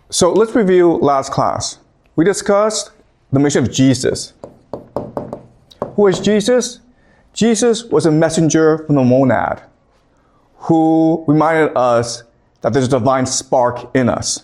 So let's review last class. We discussed the mission of Jesus. Who is Jesus? Jesus was a messenger from the monad who reminded us that there's a divine spark in us.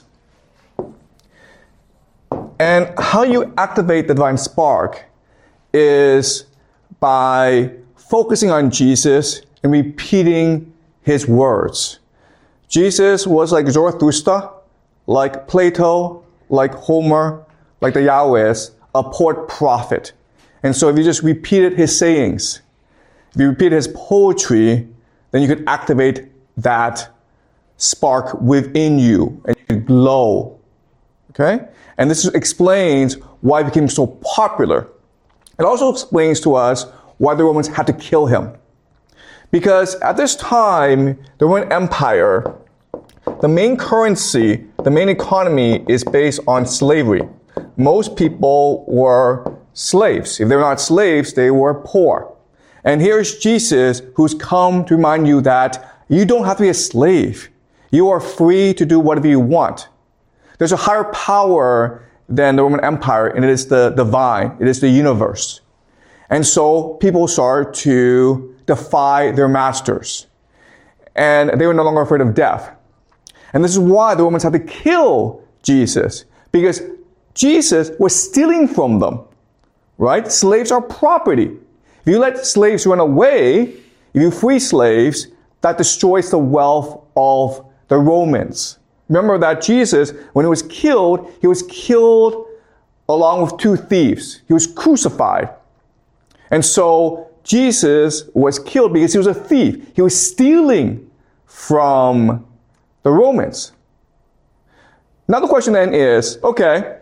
And how you activate the divine spark is by focusing on Jesus and repeating his words. Jesus was like Zarathustra, like Plato, like Homer, like the Yahwehs, a poet prophet. And so if you just repeated his sayings, if you repeated his poetry, then you could activate that spark within you and you could glow. Okay? And this explains why he became so popular. It also explains to us why the Romans had to kill him. Because at this time, the Roman Empire, the main currency, the main economy is based on slavery. Most people were slaves. If they were not slaves, they were poor. And here's Jesus who's come to remind you that you don't have to be a slave. You are free to do whatever you want. There's a higher power than the Roman Empire, and it is the divine. It is the universe. And so people started to defy their masters. And they were no longer afraid of death. And this is why the Romans had to kill Jesus, because Jesus was stealing from them, right? Slaves are property. If you let slaves run away, if you free slaves, that destroys the wealth of the Romans. Remember that Jesus, when he was killed along with two thieves. He was crucified. And so Jesus was killed because he was a thief. He was stealing from the Romans. Now the question then is, okay,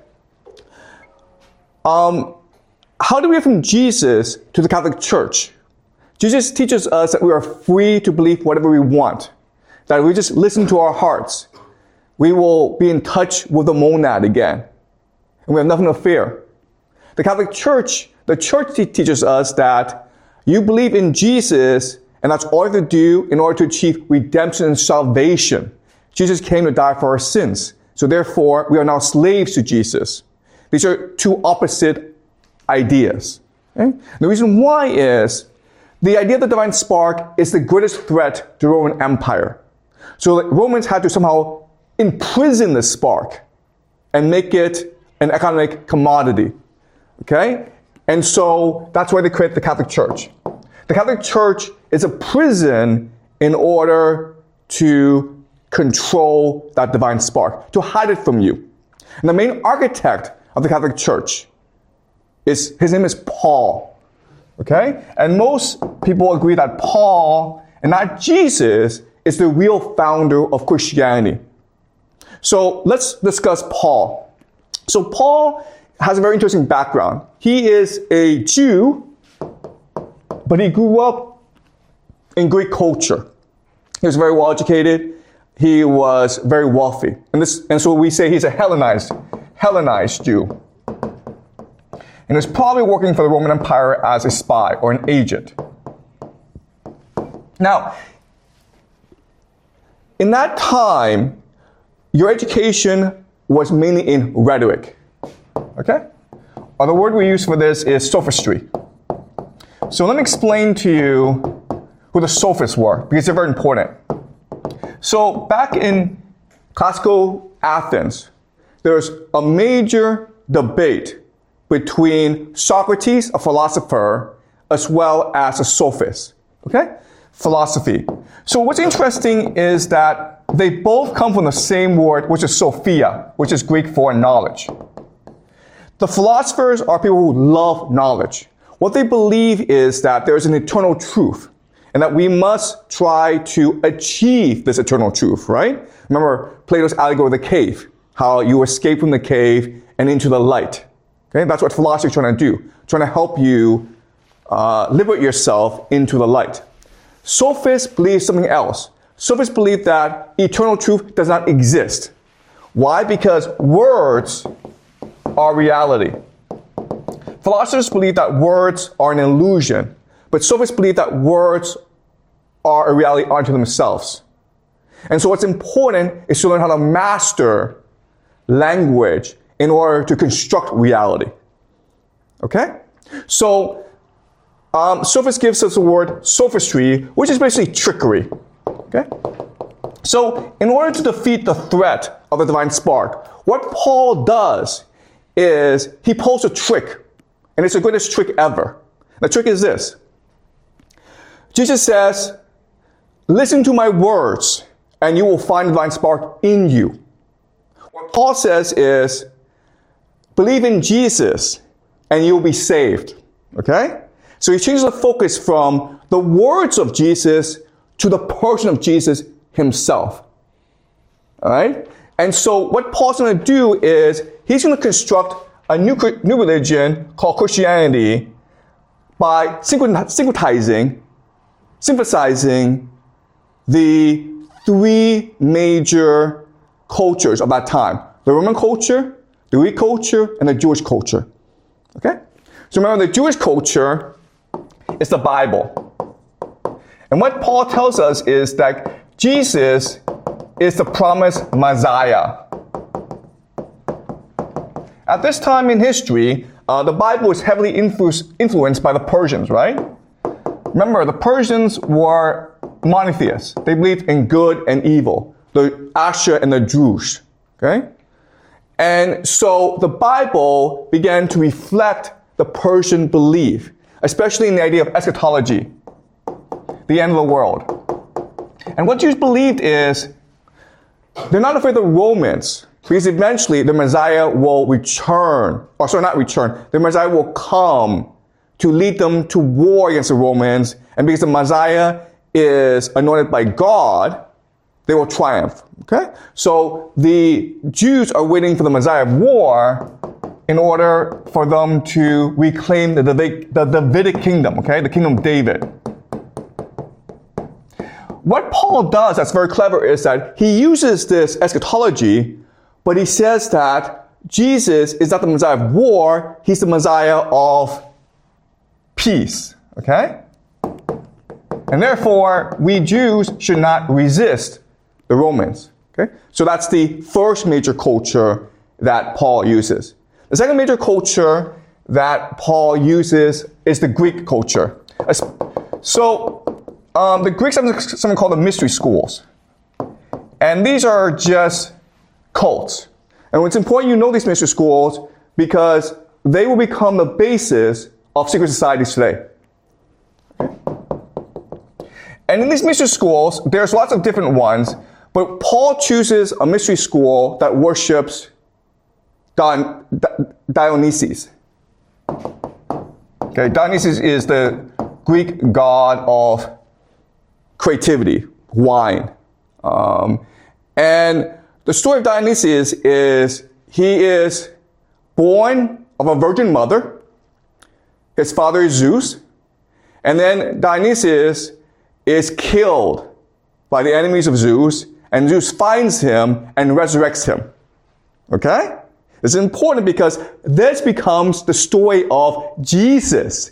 how do we get from Jesus to the Catholic Church? Jesus teaches us that we are free to believe whatever we want. That if we just listen to our hearts, we will be in touch with the monad again. And we have nothing to fear. The Catholic Church, the church teaches us that you believe in Jesus, and that's all you have to do in order to achieve redemption and salvation. Jesus came to die for our sins. So therefore, we are now slaves to Jesus. These are two opposite ideas. Okay? The reason why is the idea of the divine spark is the greatest threat to the Roman Empire. So the Romans had to somehow imprison the spark and make it an economic commodity. Okay? And so that's why they create the Catholic Church. The Catholic Church is a prison in order to control that divine spark, to hide it from you. And the main architect of the Catholic Church his name is Paul. Okay? And most people agree that Paul, and not Jesus, is the real founder of Christianity. So let's discuss Paul. So Paul has a very interesting background. He is a Jew, but he grew up in Greek culture. He was very well educated. He was very wealthy. And so we say he's a Hellenized Jew. And he was probably working for the Roman Empire as a spy or an agent. Now, in that time, your education was mainly in rhetoric. Okay? Or the word we use for this is sophistry. So let me explain to you who the sophists were, because they're very important. So back in classical Athens, there's a major debate between Socrates, a philosopher, as well as a sophist. Okay? Philosophy. So what's interesting is that they both come from the same word, which is Sophia, which is Greek for knowledge. The philosophers are people who love knowledge. What they believe is that there's an eternal truth, and that we must try to achieve this eternal truth, right? Remember Plato's allegory of the cave, how you escape from the cave and into the light. Okay? That's what philosophy is trying to do, trying to help you liberate yourself into the light. Sophists believe something else. Sophists believe that eternal truth does not exist. Why? Because words are reality. Philosophers believe that words are an illusion, but sophists believe that words are a reality unto themselves. And so what's important is to learn how to master language in order to construct reality. Okay? So, Sophist gives us the word sophistry, which is basically trickery. Okay? So, in order to defeat the threat of the divine spark, what Paul does is he pulls a trick, and it's the greatest trick ever. The trick is this. Jesus says, listen to my words, and you will find the divine spark in you. What Paul says is, believe in Jesus, and you'll be saved. Okay? So he changes the focus from the words of Jesus to the person of Jesus himself. All right? And so what Paul's going to do is he's going to construct a new religion called Christianity by synthesizing the three major cultures of that time. The Roman culture, the Greek culture, and the Jewish culture. Okay? So remember, the Jewish culture is the Bible. And what Paul tells us is that Jesus is the promised Messiah. At this time in history, the Bible is heavily influenced by the Persians, right? Remember, the Persians were monotheists. They believed in good and evil, the Asher and the Druze, okay? And so the Bible began to reflect the Persian belief, especially in the idea of eschatology, the end of the world. And what Jews believed is they're not afraid of the Romans, because eventually the Messiah will return, the Messiah will come to lead them to war against the Romans, and because the Messiah is anointed by God, they will triumph. Okay? So the Jews are waiting for the Messiah of war in order for them to reclaim the Davidic kingdom, okay? The kingdom of David. What Paul does that's very clever is that he uses this eschatology, but he says that Jesus is not the Messiah of war, he's the Messiah of peace, okay? And therefore, we Jews should not resist the Romans, okay? So that's the first major culture that Paul uses. The second major culture that Paul uses is the Greek culture. So, the Greeks have something called the mystery schools. And these are just cults. And it's important you know these mystery schools because they will become the basis of secret societies today. And in these mystery schools, there's lots of different ones, but Paul chooses a mystery school that worships Dionysus. Okay, Dionysus is the Greek god of creativity, wine. And the story of Dionysus is he is born of a virgin mother. His father is Zeus. And then Dionysus is killed by the enemies of Zeus, and Zeus finds him and resurrects him. Okay? It's important because this becomes the story of Jesus.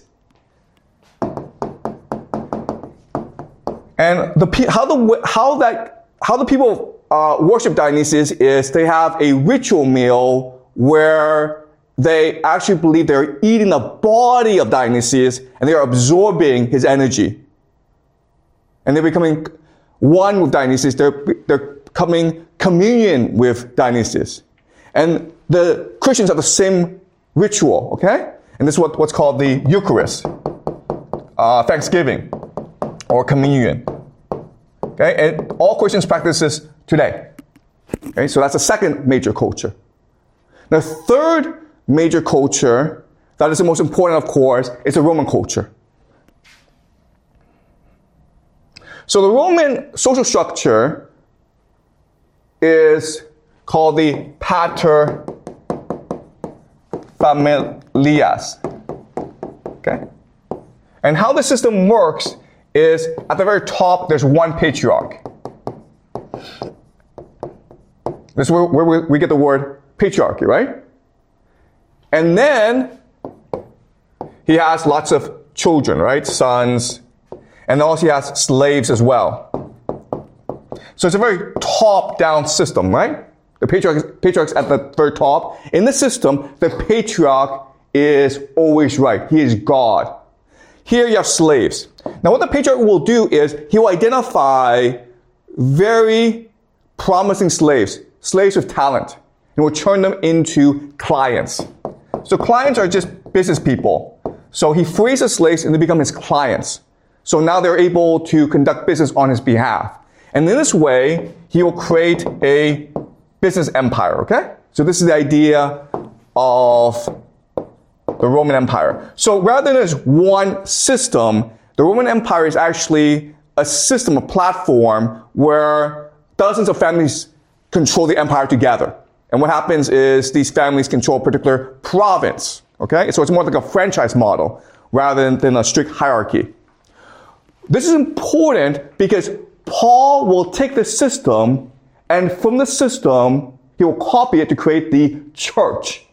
And how the people worship Dionysus is they have a ritual meal where they actually believe they're eating the body of Dionysus and they are absorbing his energy. And they're becoming one with Dionysus. They're coming communion with Dionysus. And the Christians have the same ritual, okay? And this is what's called the Eucharist, Thanksgiving, or communion. Okay? And all Christians practice this today. Okay? So that's the second major culture. The third major culture, that is the most important, of course, is the Roman culture. So the Roman social structure is called the pater familias. Okay? And how the system works is at the very top, there's one patriarch. This is where we get the word patriarchy, right? And then he has lots of children, right? Sons. And also he has slaves as well. So it's a very top-down system, right? The patriarch's at the very top. In this system, the patriarch is always right. He is God. Here you have slaves. Now what the patriarch will do is he will identify very promising slaves with talent, and will turn them into clients. So clients are just business people. So he frees the slaves and they become his clients. So now they're able to conduct business on his behalf. And in this way, he will create a business empire, okay? So this is the idea of the Roman Empire. So rather than just one system, the Roman Empire is actually a system, a platform where dozens of families control the empire together. And what happens is these families control a particular province, okay? So it's more like a franchise model rather than a strict hierarchy. This is important because Paul will take the system, and from the system, he will copy it to create the church.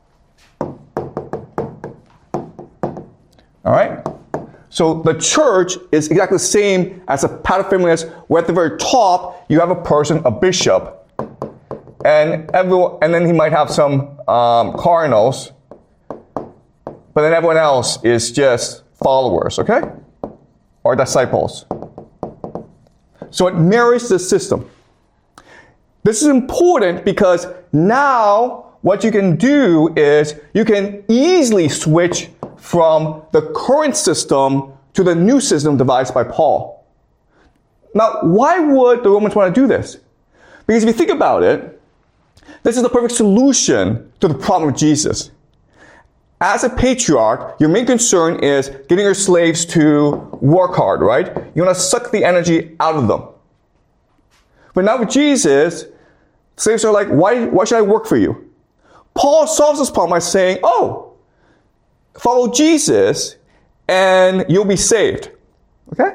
All right? So the church is exactly the same as a paterfamilias, where at the very top, you have a person, a bishop, and then he might have some cardinals, but then everyone else is just followers, okay? Or disciples. So it mirrors the system. This is important because now what you can do is you can easily switch from the current system to the new system devised by Paul. Now, why would the Romans want to do this? Because if you think about it, this is the perfect solution to the problem of Jesus. As a patriarch, your main concern is getting your slaves to work hard, right? You want to suck the energy out of them. But now with Jesus, slaves are like, why should I work for you? Paul solves this problem by saying, follow Jesus and you'll be saved. Okay?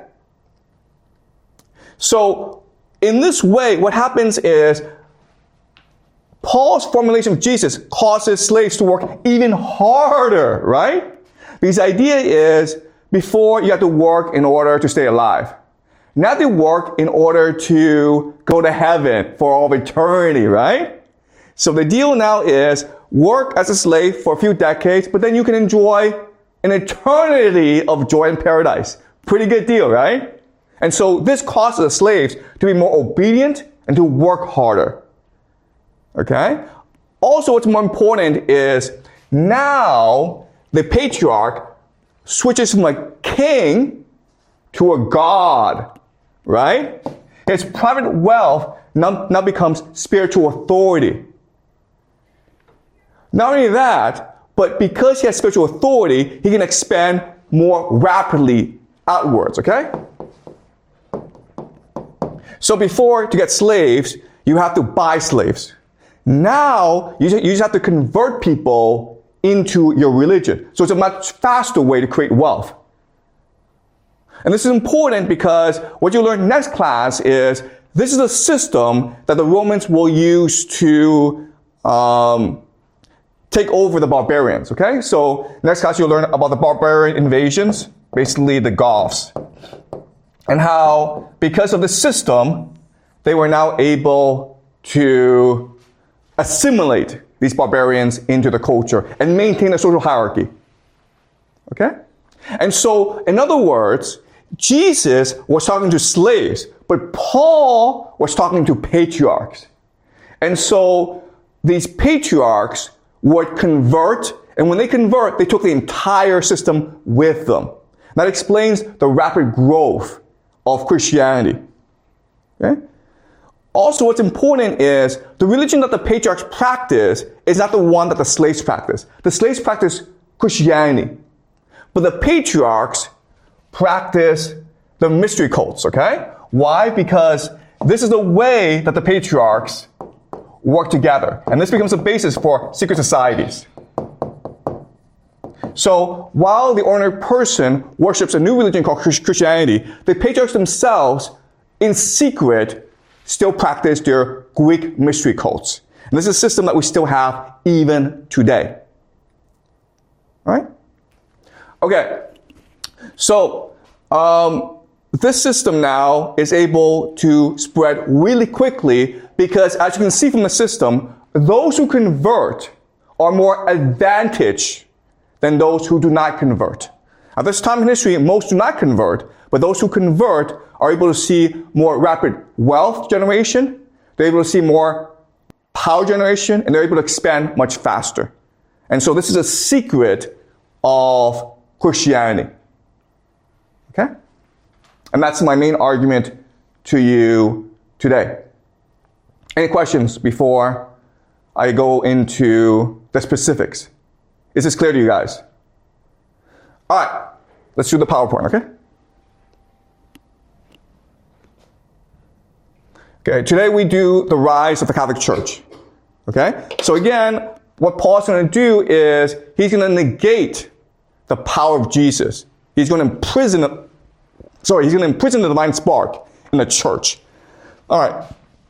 So, in this way, what happens is Paul's formulation of Jesus causes slaves to work even harder, right? Because the idea is, before you had to work in order to stay alive. Now they work in order to go to heaven for all of eternity, right? So the deal now is work as a slave for a few decades, but then you can enjoy an eternity of joy in paradise. Pretty good deal, right? And so this causes the slaves to be more obedient and to work harder. Okay? Also, what's more important is now the patriarch switches from a king to a god, right? His private wealth now becomes spiritual authority. Not only that, but because he has spiritual authority, he can expand more rapidly outwards, okay? So before, to get slaves, you have to buy slaves. Now, you just have to convert people into your religion. So it's a much faster way to create wealth. And this is important because what you learn next class is this is a system that the Romans will use to take over the barbarians, okay? So next class you'll learn about the barbarian invasions, basically the Goths, and how because of the system, they were now able to assimilate these barbarians into the culture and maintain a social hierarchy. Okay? And so, in other words, Jesus was talking to slaves, but Paul was talking to patriarchs. And so, these patriarchs would convert, and when they convert, they took the entire system with them. That explains the rapid growth of Christianity. Okay? Also, what's important is the religion that the patriarchs practice is not the one that the slaves practice. The slaves practice Christianity. But the patriarchs practice the mystery cults, okay? Why? Because this is the way that the patriarchs work together. And this becomes the basis for secret societies. So, while the ordinary person worships a new religion called Christianity, the patriarchs themselves, in secret, still practice their Greek mystery cults. And this is a system that we still have even today. All right? Okay. So, this system now is able to spread really quickly because, as you can see from the system, those who convert are more advantaged than those who do not convert. At this time in history, most do not convert, but those who convert are able to see more rapid wealth generation, they're able to see more power generation, and they're able to expand much faster. And so this is a secret of Christianity. Okay? And that's my main argument to you today. Any questions before I go into the specifics? Is this clear to you guys? All right, let's do the PowerPoint, okay? Okay, today we do the rise of the Catholic Church. Okay? So again, what Paul's going to do is he's going to negate the power of Jesus. He's going to imprison the divine spark in the church. All right.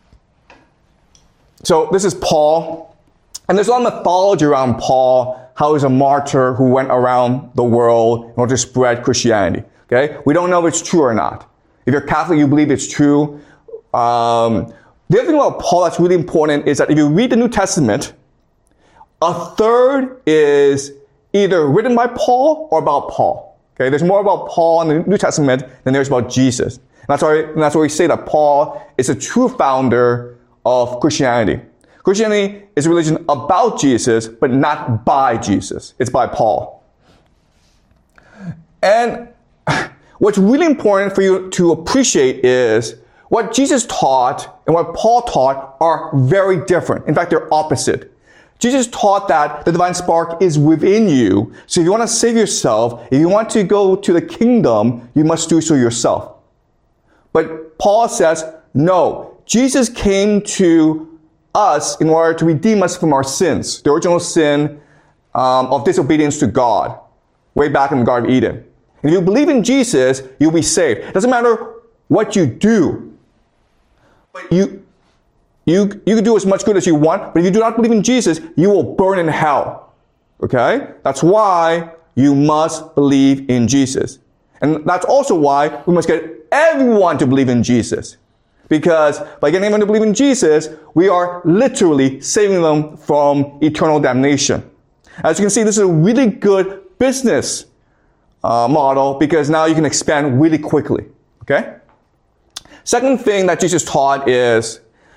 So this is Paul. And there's a lot of mythology around Paul, how he's a martyr who went around the world in order to spread Christianity. Okay? We don't know if it's true or not. If you're Catholic, you believe it's true. The other thing about Paul that's really important is that if you read the New Testament, a third is either written by Paul or about Paul. Okay? There's more about Paul in the New Testament than there's about Jesus. And that's why we say that Paul is a true founder of Christianity. Christianity is a religion about Jesus, but not by Jesus. It's by Paul. And what's really important for you to appreciate is what Jesus taught and what Paul taught are very different. In fact, they're opposite. Jesus taught that the divine spark is within you. So if you want to save yourself, if you want to go to the kingdom, you must do so yourself. But Paul says, no, Jesus came to us in order to redeem us from our sins, the original sin of disobedience to God, way back in the Garden of Eden. And if you believe in Jesus, you'll be saved. It doesn't matter what you do, but you can do as much good as you want, but if you do not believe in Jesus, you will burn in hell. Okay? That's why you must believe in Jesus. And that's also why we must get everyone to believe in Jesus. Because by getting everyone to believe in Jesus, we are literally saving them from eternal damnation. As you can see, this is a really good business model because now you can expand really quickly. Okay? Second thing that Jesus taught is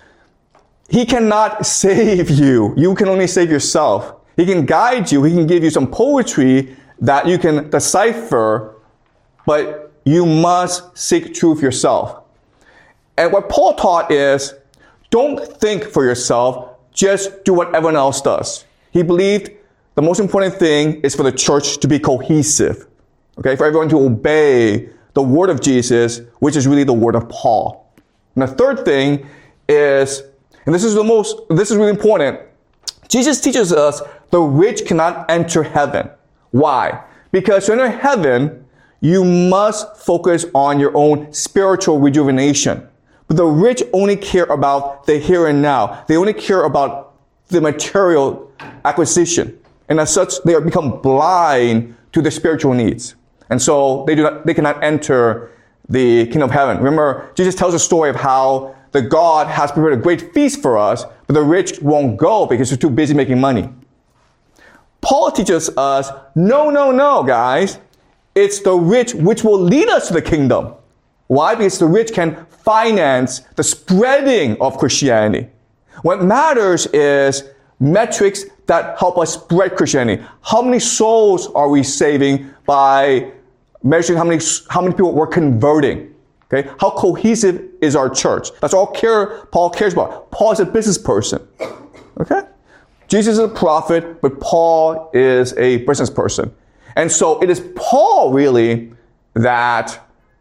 he cannot save you. You can only save yourself. He can guide you. He can give you some poetry that you can decipher, but you must seek truth yourself. And what Paul taught is, don't think for yourself, just do what everyone else does. He believed the most important thing is for the church to be cohesive. Okay, for everyone to obey the word of Jesus, which is really the word of Paul. And the third thing is, and this is really important, Jesus teaches us the rich cannot enter heaven. Why? Because to enter heaven, you must focus on your own spiritual rejuvenation. But the rich only care about the here and now. They only care about the material acquisition. And as such, they become blind to their spiritual needs. And so they cannot enter the kingdom of heaven. Remember, Jesus tells a story of how the God has prepared a great feast for us, but the rich won't go because they're too busy making money. Paul teaches us, no, guys. It's the rich which will lead us to the kingdom. Why? Because the rich can finance the spreading of Christianity. What matters is metrics that help us spread Christianity. How many souls are we saving by measuring how many people we're converting? Okay? How cohesive is our church? That's all Paul cares about. Paul is a business person. Okay? Jesus is a prophet, but Paul is a business person. And so it is Paul really that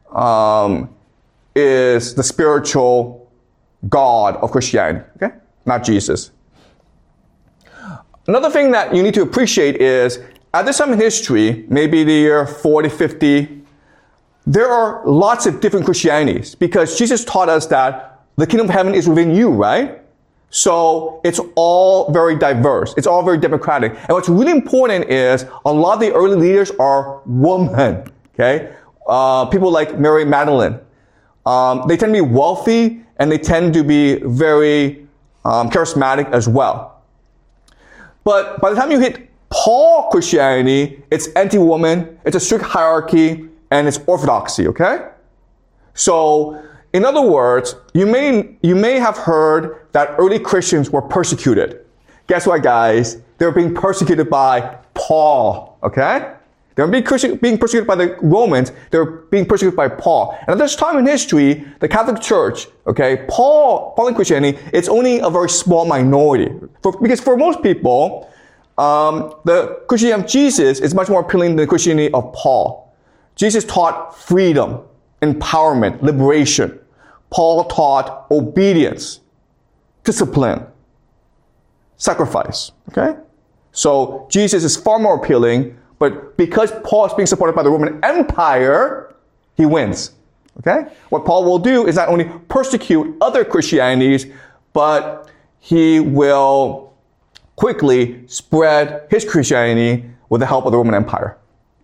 is the spiritual God of Christianity, okay? Not Jesus. Another thing that you need to appreciate is, at this time in history, maybe the year 40, 50, there are lots of different Christianities because Jesus taught us that the kingdom of heaven is within you, right? So it's all very diverse. It's all very democratic. And what's really important is a lot of the early leaders are women, okay? people like Mary Magdalene. They tend to be wealthy and they tend to be very charismatic as well. But by the time you hit Paul Christianity, it's anti-woman, it's a strict hierarchy, and it's orthodoxy, okay? So, in other words, you may have heard that early Christians were persecuted. Guess what, guys? They were being persecuted by Paul, okay? They were being persecuted by the Romans. They were being persecuted by Paul. And at this time in history, the Catholic Church, okay, Pauline Christianity, it's only a very small minority. Because for most people, the Christianity of Jesus is much more appealing than the Christianity of Paul. Jesus taught freedom, empowerment, liberation. Paul taught obedience, discipline, sacrifice, okay? So Jesus is far more appealing, but because Paul is being supported by the Roman Empire, he wins, okay? What Paul will do is not only persecute other Christianities, but he will quickly spread his Christianity with the help of the Roman Empire.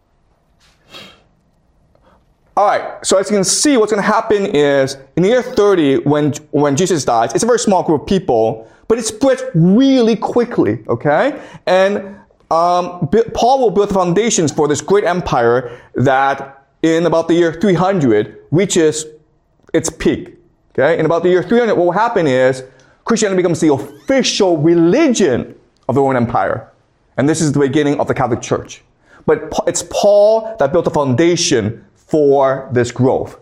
All right, so as you can see, what's going to happen is in the year 30, when Jesus dies, it's a very small group of people, but it spreads really quickly, okay? And Paul will build the foundations for this great empire that in about the year 300 reaches its peak, okay? In about the year 300, what will happen is Christianity becomes the official religion of the Roman Empire. And this is the beginning of the Catholic Church. But it's Paul that built the foundation for this growth.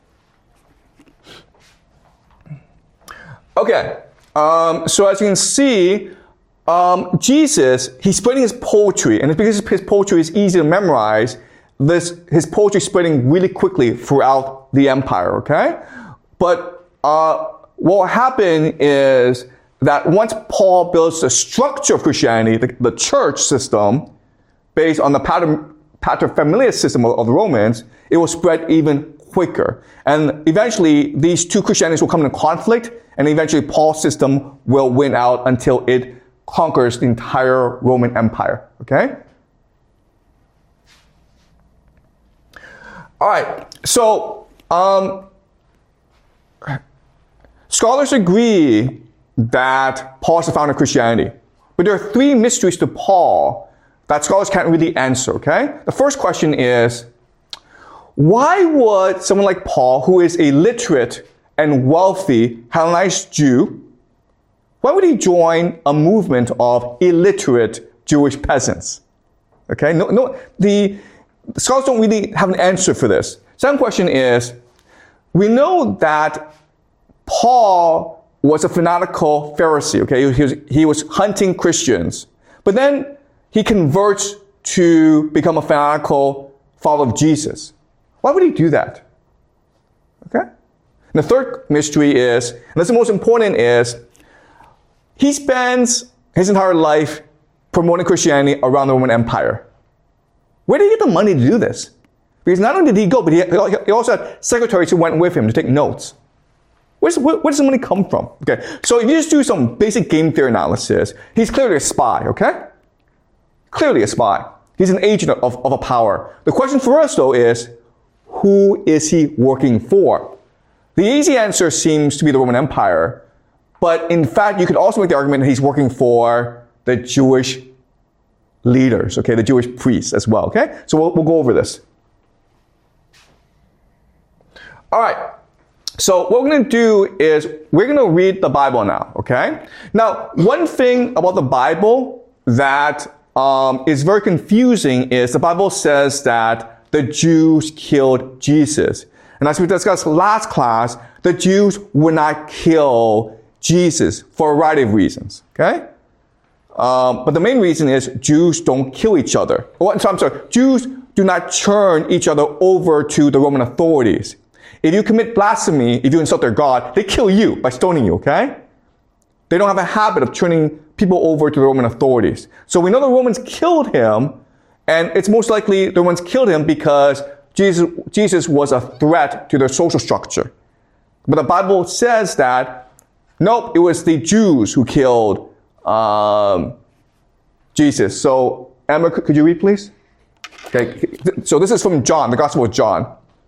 Okay, so as you can see, Jesus, he's spreading his poetry, and because his poetry is easy to memorize, his poetry is spreading really quickly throughout the empire, okay? But what will happen is that once Paul builds the structure of Christianity, the church system, based on the paterfamilias system of the Romans, it will spread even quicker. And eventually, these two Christianities will come into conflict, and eventually Paul's system will win out until it conquers the entire Roman Empire, okay? All right, so scholars agree that Paul is the founder of Christianity. But there are three mysteries to Paul that scholars can't really answer, okay? The first question is, why would someone like Paul, who is a literate and wealthy Hellenized Jew, why would he join a movement of illiterate Jewish peasants? Okay, the scholars don't really have an answer for this. Second question is, we know that Paul was a fanatical Pharisee, okay? He was hunting Christians. But then he converts to become a fanatical follower of Jesus. Why would he do that? Okay? And the third mystery is, and that's the most important, is he spends his entire life promoting Christianity around the Roman Empire. Where did he get the money to do this? Because not only did he go, but he also had secretaries who went with him to take notes. Where does the money come from? Okay, so if you just do some basic game theory analysis, he's clearly a spy, okay? Clearly a spy. He's an agent of a power. The question for us, though, is, who is he working for? The easy answer seems to be the Roman Empire, but in fact, you could also make the argument that he's working for the Jewish leaders, okay, the Jewish priests as well, okay? So we'll go over this. All right. So what we're going to do is we're going to read the Bible now, okay? Now, one thing about the Bible that is very confusing is the Bible says that the Jews killed Jesus. And as we discussed last class, the Jews would not kill Jesus for a variety of reasons, okay? But the main reason is Jews don't kill each other. Jews do not turn each other over to the Roman authorities. If you commit blasphemy, if you insult their God, they kill you by stoning you, okay? They don't have a habit of turning people over to the Roman authorities. So we know the Romans killed him, and it's most likely the Romans killed him because Jesus was a threat to their social structure. But the Bible says that, nope, it was the Jews who killed Jesus. So, Emma, could you read, please? Okay, so this is from John, the Gospel of John.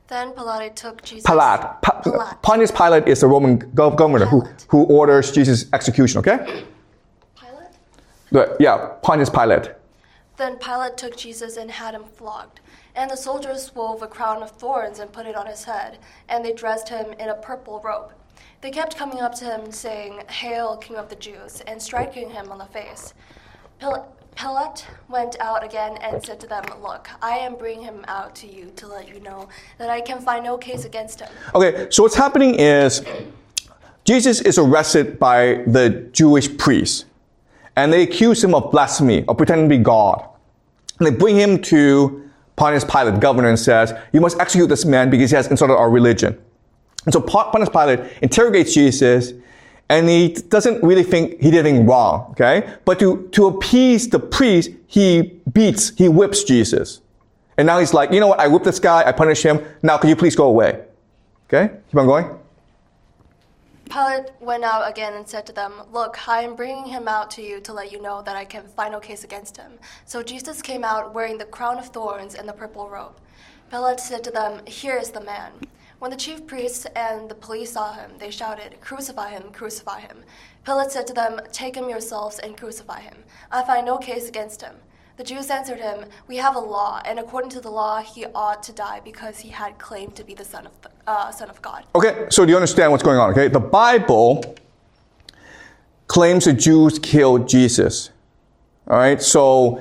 Then Pilate took Jesus. Pilate. Pontius Pilate is the Roman governor who orders Jesus' execution, okay? Pilate? Yeah, Pontius Pilate. Then Pilate took Jesus and had him flogged. And the soldiers wove a crown of thorns and put it on his head, and they dressed him in a purple robe. They kept coming up to him, saying, "Hail, King of the Jews," and striking him on the face. Pilate went out again and said to them, "Look, I am bringing him out to you to let you know that I can find no case against him." Okay, so what's happening is Jesus is arrested by the Jewish priests, and they accuse him of blasphemy, of pretending to be God. And they bring him to Pontius Pilate, governor, and says, "You must execute this man because he has insulted our religion." And so Pontius Pilate interrogates Jesus, and he doesn't really think he did anything wrong, okay? But to appease the priest, he whips Jesus. And now he's like, you know what, I whipped this guy, I punished him, now can you please go away? Okay, keep on going. Pilate went out again and said to them, "Look, I am bringing him out to you to let you know that I can find no case against him." So Jesus came out wearing the crown of thorns and the purple robe. Pilate said to them, "Here is the man." When the chief priests and the police saw him, they shouted, "Crucify him, crucify him." Pilate said to them, "Take him yourselves and crucify him. I find no case against him." The Jews answered him, "We have a law, and according to the law, he ought to die because he had claimed to be the Son of God." Okay, so do you understand what's going on? Okay, the Bible claims the Jews killed Jesus. All right, so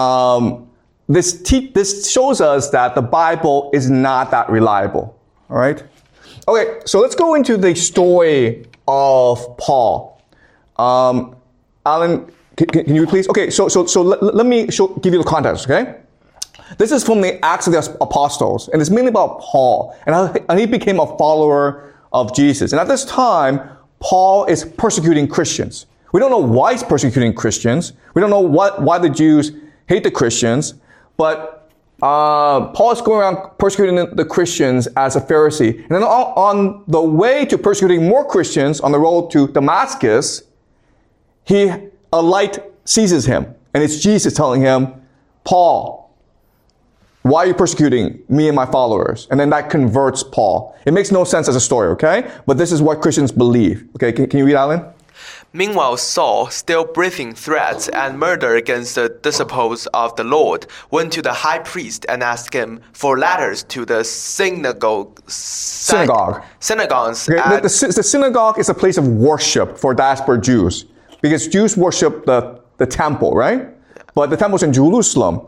this shows us that the Bible is not that reliable. All right. Okay, so let's go into the story of Paul. Alan, can you please? Okay, so let me give you the context. Okay, this is from the Acts of the Apostles, and it's mainly about Paul and how he became a follower of Jesus. And at this time, Paul is persecuting Christians. We don't know why he's persecuting Christians. We don't know why the Jews hate the Christians, but Paul is going around persecuting the Christians as a Pharisee. And then on the way to persecuting more Christians on the road to Damascus, a light seizes him. And it's Jesus telling him, "Paul, why are you persecuting me and my followers?" And then that converts Paul. It makes no sense as a story, okay? But this is what Christians believe. Okay, can you read, Alan? Meanwhile, Saul, still breathing threats and murder against the disciples of the Lord, went to the high priest and asked him for letters to the synagogues. Okay, the synagogue is a place of worship for diaspora Jews, because Jews worship the temple, right? But the temple's in Jerusalem.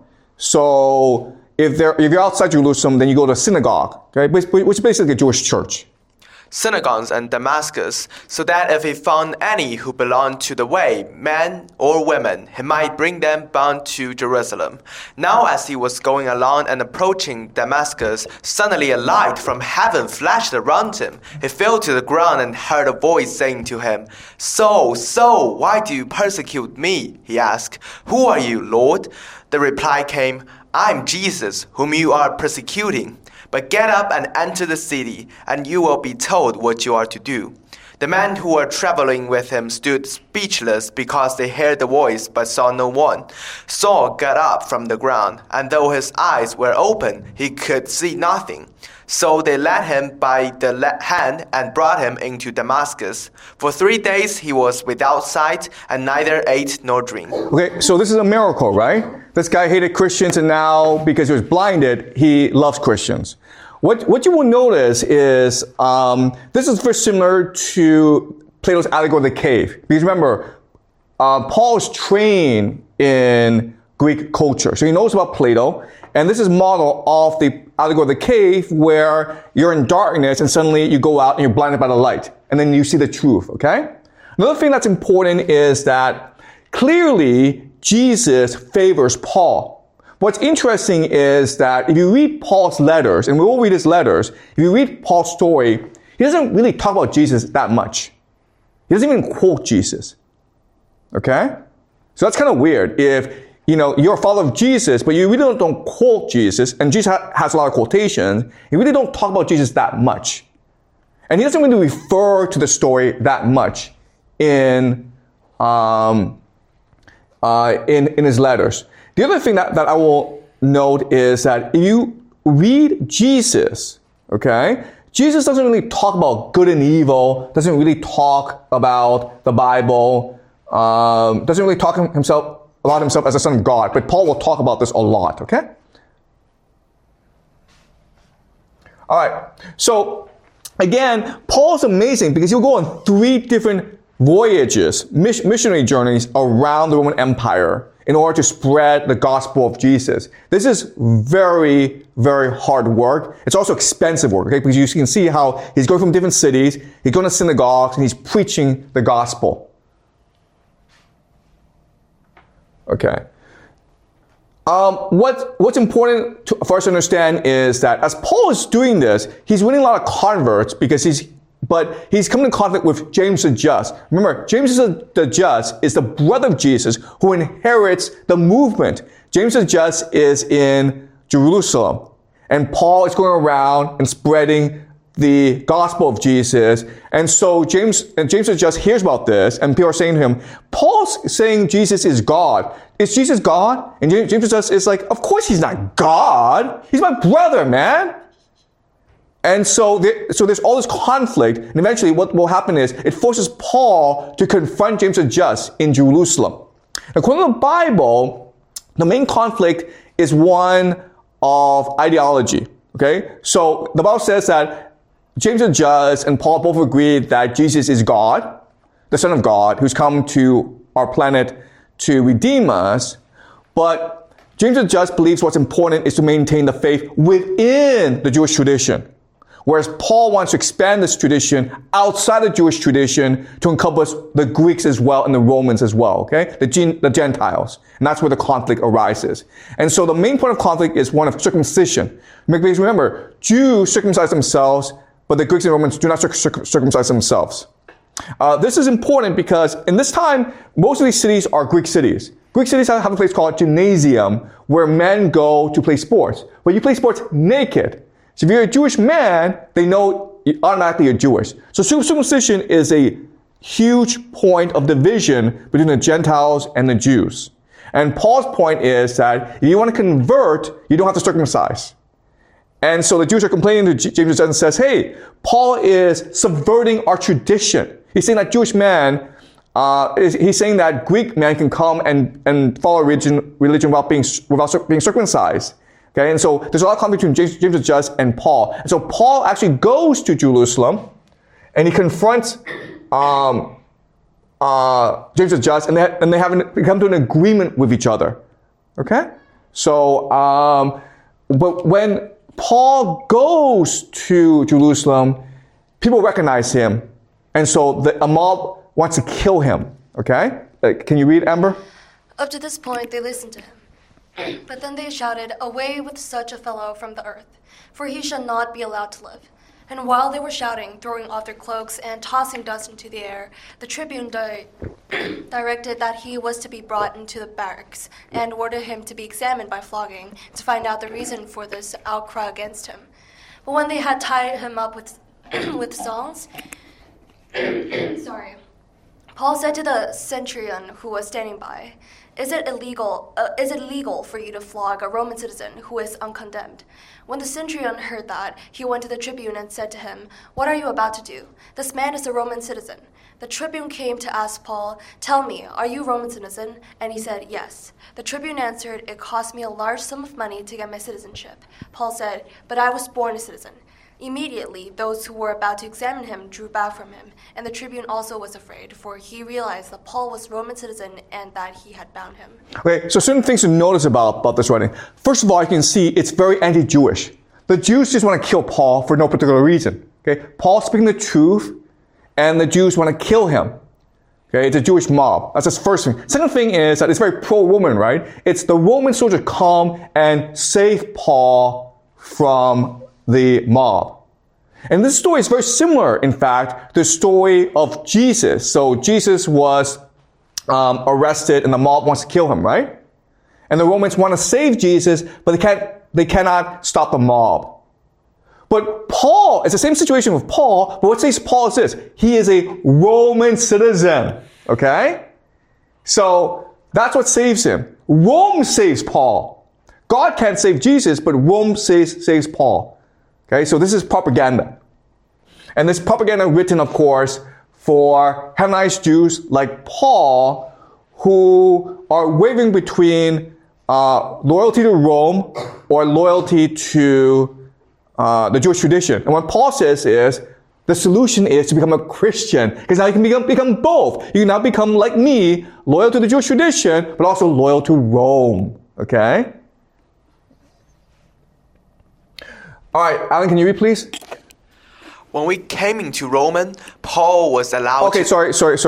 So if you're outside Jerusalem, then you go to a synagogue, okay, which is basically a Jewish church. Synagogues and Damascus, so that if he found any who belonged to the way, men or women, he might bring them bound to Jerusalem. Now as he was going along and approaching Damascus, suddenly a light from heaven flashed around him. He fell to the ground and heard a voice saying to him, Saul, Saul, why do you persecute me? He asked, Who are you, Lord? The reply came, I'm Jesus, whom you are persecuting. But get up and enter the city, and you will be told what you are to do. The men who were traveling with him stood speechless because they heard the voice but saw no one. Saul got up from the ground, and though his eyes were open, he could see nothing. So they led him by the hand and brought him into Damascus. For 3 days he was without sight and neither ate nor drank. Okay, so this is a miracle, right? This guy hated Christians, and now, because he was blinded, he loves Christians. What you will notice is this is very similar to Plato's Allegory of the Cave. Because remember, Paul is trained in Greek culture, so he knows about Plato. And this is model of the Allegory of the Cave, where you're in darkness and suddenly you go out and you're blinded by the light. And then you see the truth, okay? Another thing that's important is that clearly Jesus favors Paul. What's interesting is that if you read Paul's letters, and we will read his letters, if you read Paul's story, he doesn't really talk about Jesus that much. He doesn't even quote Jesus. Okay? So that's kind of weird. If, you're a follower of Jesus, but you really don't quote Jesus, and Jesus has a lot of quotations, you really don't talk about Jesus that much. And he doesn't really refer to the story that much in his letters. The other thing that I will note is that if you read Jesus, Okay? Jesus doesn't really talk about good and evil, doesn't really talk about the Bible, doesn't really talk about himself as the Son of God, but Paul will talk about this a lot, okay? All right, so again, Paul's amazing because he'll go on 3 different voyages, missionary journeys around the Roman Empire in order to spread the gospel of Jesus. This is very, very hard work. It's also expensive work, okay? Because you can see how he's going from different cities, he's going to synagogues, and he's preaching the gospel. Okay. What's important for us to understand is that as Paul is doing this, he's winning a lot of converts because he's coming in conflict with James the Just. Remember, James the Just is the brother of Jesus who inherits the movement. James the Just is in Jerusalem, and Paul is going around and spreading the gospel of Jesus. And so James the Just hears about this, and people are saying to him, Paul's saying Jesus is God. Is Jesus God? And James the Just is like, of course he's not God. He's my brother, man. And so there's all this conflict, and eventually what will happen is it forces Paul to confront James the Just in Jerusalem. According to the Bible, the main conflict is one of ideology. Okay? So the Bible says that James the Just and Paul both agreed that Jesus is God, the Son of God, who's come to our planet to redeem us. But James the Just believes what's important is to maintain the faith within the Jewish tradition. Whereas Paul wants to expand this tradition outside the Jewish tradition to encompass the Greeks as well and the Romans as well, okay? The Gentiles. And that's where the conflict arises. And so the main point of conflict is one of circumcision. Because remember, Jews circumcise themselves, but the Greeks and Romans do not circumcise themselves. This is important because in this time, most of these cities are Greek cities. Greek cities have a place called gymnasium where men go to play sports. But you play sports naked. So if you're a Jewish man, they know automatically you're Jewish. So circumcision is a huge point of division between the Gentiles and the Jews. And Paul's point is that if you want to convert, you don't have to circumcise. And so the Jews are complaining to James and says, hey, Paul is subverting our tradition. He's saying that Jewish man, he's saying that Greek man can come and follow religion without being circumcised. Okay, and so there's a lot of conflict between James the Just and Paul. And so Paul actually goes to Jerusalem, and he confronts James the Just, and they come to an agreement with each other. Okay, so but when Paul goes to Jerusalem, people recognize him, and so a mob wants to kill him. Okay, can you read, Amber? Up to this point, they listened to him. But then they shouted, "Away with such a fellow from the earth, for he shall not be allowed to live." And while they were shouting, throwing off their cloaks, and tossing dust into the air, the tribune directed that he was to be brought into the barracks, and ordered him to be examined by flogging, to find out the reason for this outcry against him. But when they had tied him up with songs, Paul said to the centurion who was standing by, Is it legal for you to flog a Roman citizen who is uncondemned?" When the centurion heard that, he went to the tribune and said to him, "What are you about to do? This man is a Roman citizen." The tribune came to ask Paul, "Tell me, are you a Roman citizen?" And he said, "Yes." The tribune answered, "It cost me a large sum of money to get my citizenship." Paul said, "But I was born a citizen." Immediately, those who were about to examine him drew back from him, and the tribune also was afraid, for he realized that Paul was a Roman citizen and that he had bound him. Okay, so certain things to notice about this writing. First of all, you can see it's very anti-Jewish. The Jews just want to kill Paul for no particular reason. Okay, Paul's speaking the truth, and the Jews want to kill him. Okay, it's a Jewish mob. That's the first thing. Second thing is that it's very pro-Roman, right? It's the Roman soldiers come and save Paul from the mob. And this story is very similar, in fact, to the story of Jesus. So Jesus was arrested and the mob wants to kill him, right? And the Romans want to save Jesus, but they cannot stop the mob. But Paul, it's the same situation with Paul, but what saves Paul is this: he is a Roman citizen, okay? So that's what saves him. Rome saves Paul. God can't save Jesus, but Rome saves Paul. Okay, so this is propaganda. And this propaganda written, of course, for Hellenized Jews like Paul, who are wavering between loyalty to Rome or loyalty to the Jewish tradition. And what Paul says is, the solution is to become a Christian. Because now you can become both. You can now become, like me, loyal to the Jewish tradition, but also loyal to Rome. Okay? All right, Alan, can you read, please? When we came into Rome, Paul was allowed Okay, sorry.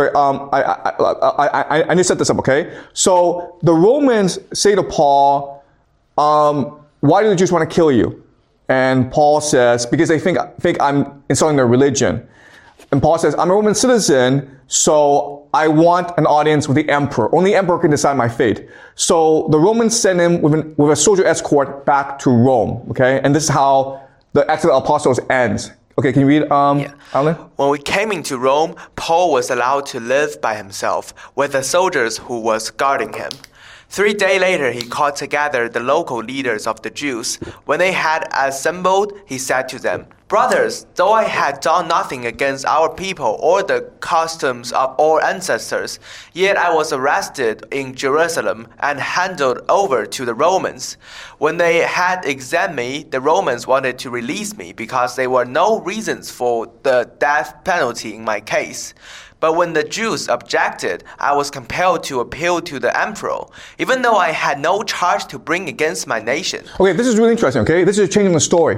I need to set this up, okay? So the Romans say to Paul, why do the Jews want to kill you? And Paul says, because they think I'm insulting their religion. And Paul says, I'm a Roman citizen, so I want an audience with the emperor. Only the emperor can decide my fate. So the Romans send him with a soldier escort back to Rome, okay? And this is how the Acts of the Apostles ends. Okay, can you read, Alan? When we came into Rome, Paul was allowed to live by himself with the soldiers who was guarding him. 3 days later, he called together the local leaders of the Jews. When they had assembled, he said to them, Brothers, though I had done nothing against our people or the customs of our ancestors, yet I was arrested in Jerusalem and handed over to the Romans. When they had examined me, the Romans wanted to release me because there were no reasons for the death penalty in my case. But when the Jews objected, I was compelled to appeal to the emperor, even though I had no charge to bring against my nation. Okay, this is really interesting, okay? This is changing the story.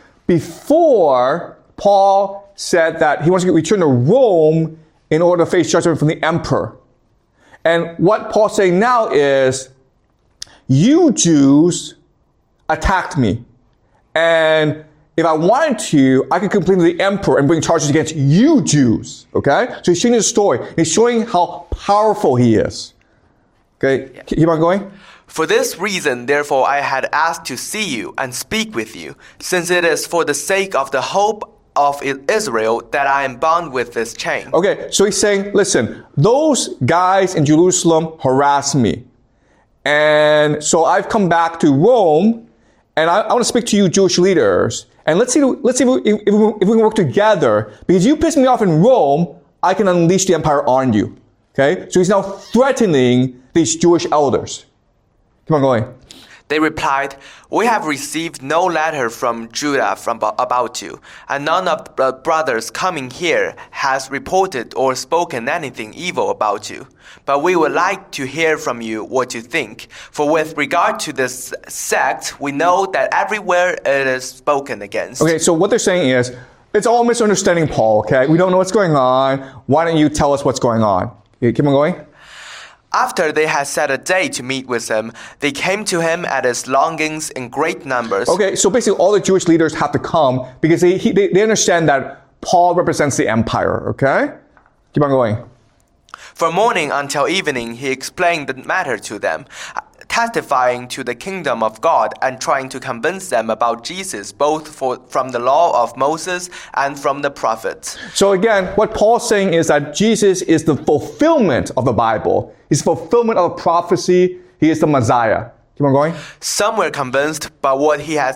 Before, Paul said that he wants to return to Rome in order to face judgment from the emperor. And what Paul's saying now is, you Jews attacked me. And if I wanted to, I could complain to the emperor and bring charges against you Jews. Okay? So he's changing the story. He's showing how powerful he is. Okay? Yeah. Keep on going. For this reason, therefore, I had asked to see you and speak with you, since it is for the sake of the hope of Israel that I am bound with this chain. Okay, so he's saying, listen, those guys in Jerusalem harass me. And so I've come back to Rome, and I want to speak to you Jewish leaders. And let's see if we can work together. Because you pissed me off in Rome, I can unleash the empire on you. Okay? So he's now threatening these Jewish elders. Keep on going. They replied, We have received no letter from Judah about you, and none of the brothers coming here has reported or spoken anything evil about you. But we would like to hear from you what you think. For with regard to this sect, we know that everywhere it is spoken against. Okay, so what they're saying is, it's all misunderstanding Paul, okay? We don't know what's going on. Why don't you tell us what's going on? Okay, keep on going. After they had set a day to meet with him, they came to him at his longings in great numbers. Okay, so basically all the Jewish leaders have to come because they understand that Paul represents the empire, okay? Keep on going. From morning until evening, he explained the matter to them, testifying to the kingdom of God and trying to convince them about Jesus, both from the law of Moses and from the prophets. So again, what Paul's saying is that Jesus is the fulfillment of the Bible. He's the fulfillment of prophecy. He is the Messiah. Keep on going. Some were convinced by what he had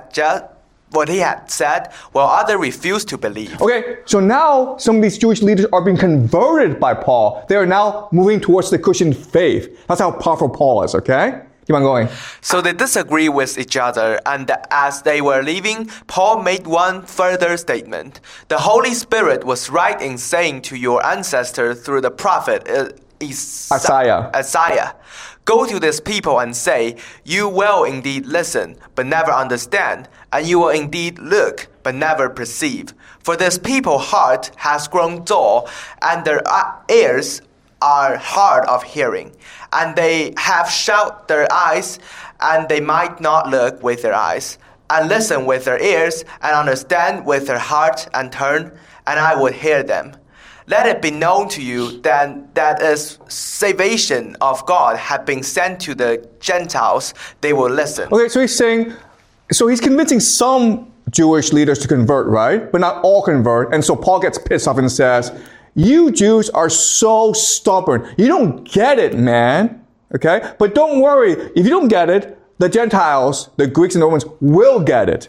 said, while others refused to believe. Okay, so now some of these Jewish leaders are being converted by Paul. They are now moving towards the Christian faith. That's how powerful Paul is, okay? Keep on going. So they disagree with each other, and as they were leaving, Paul made one further statement. The Holy Spirit was right in saying to your ancestor through the prophet Isaiah, Go to this people and say, You will indeed listen, but never understand, and you will indeed look, but never perceive. For this people's heart has grown dull, and their ears are hard of hearing, and they have shut their eyes, and they might not look with their eyes, and listen with their ears, and understand with their heart, and turn, and I would hear them. Let it be known to you then that as salvation of God had been sent to the Gentiles, they will listen. Okay, so he's convincing some Jewish leaders to convert, right? But not all convert. And so Paul gets pissed off and says, you Jews are so stubborn. You don't get it, man. Okay? But don't worry. If you don't get it, the Gentiles, the Greeks and the Romans will get it.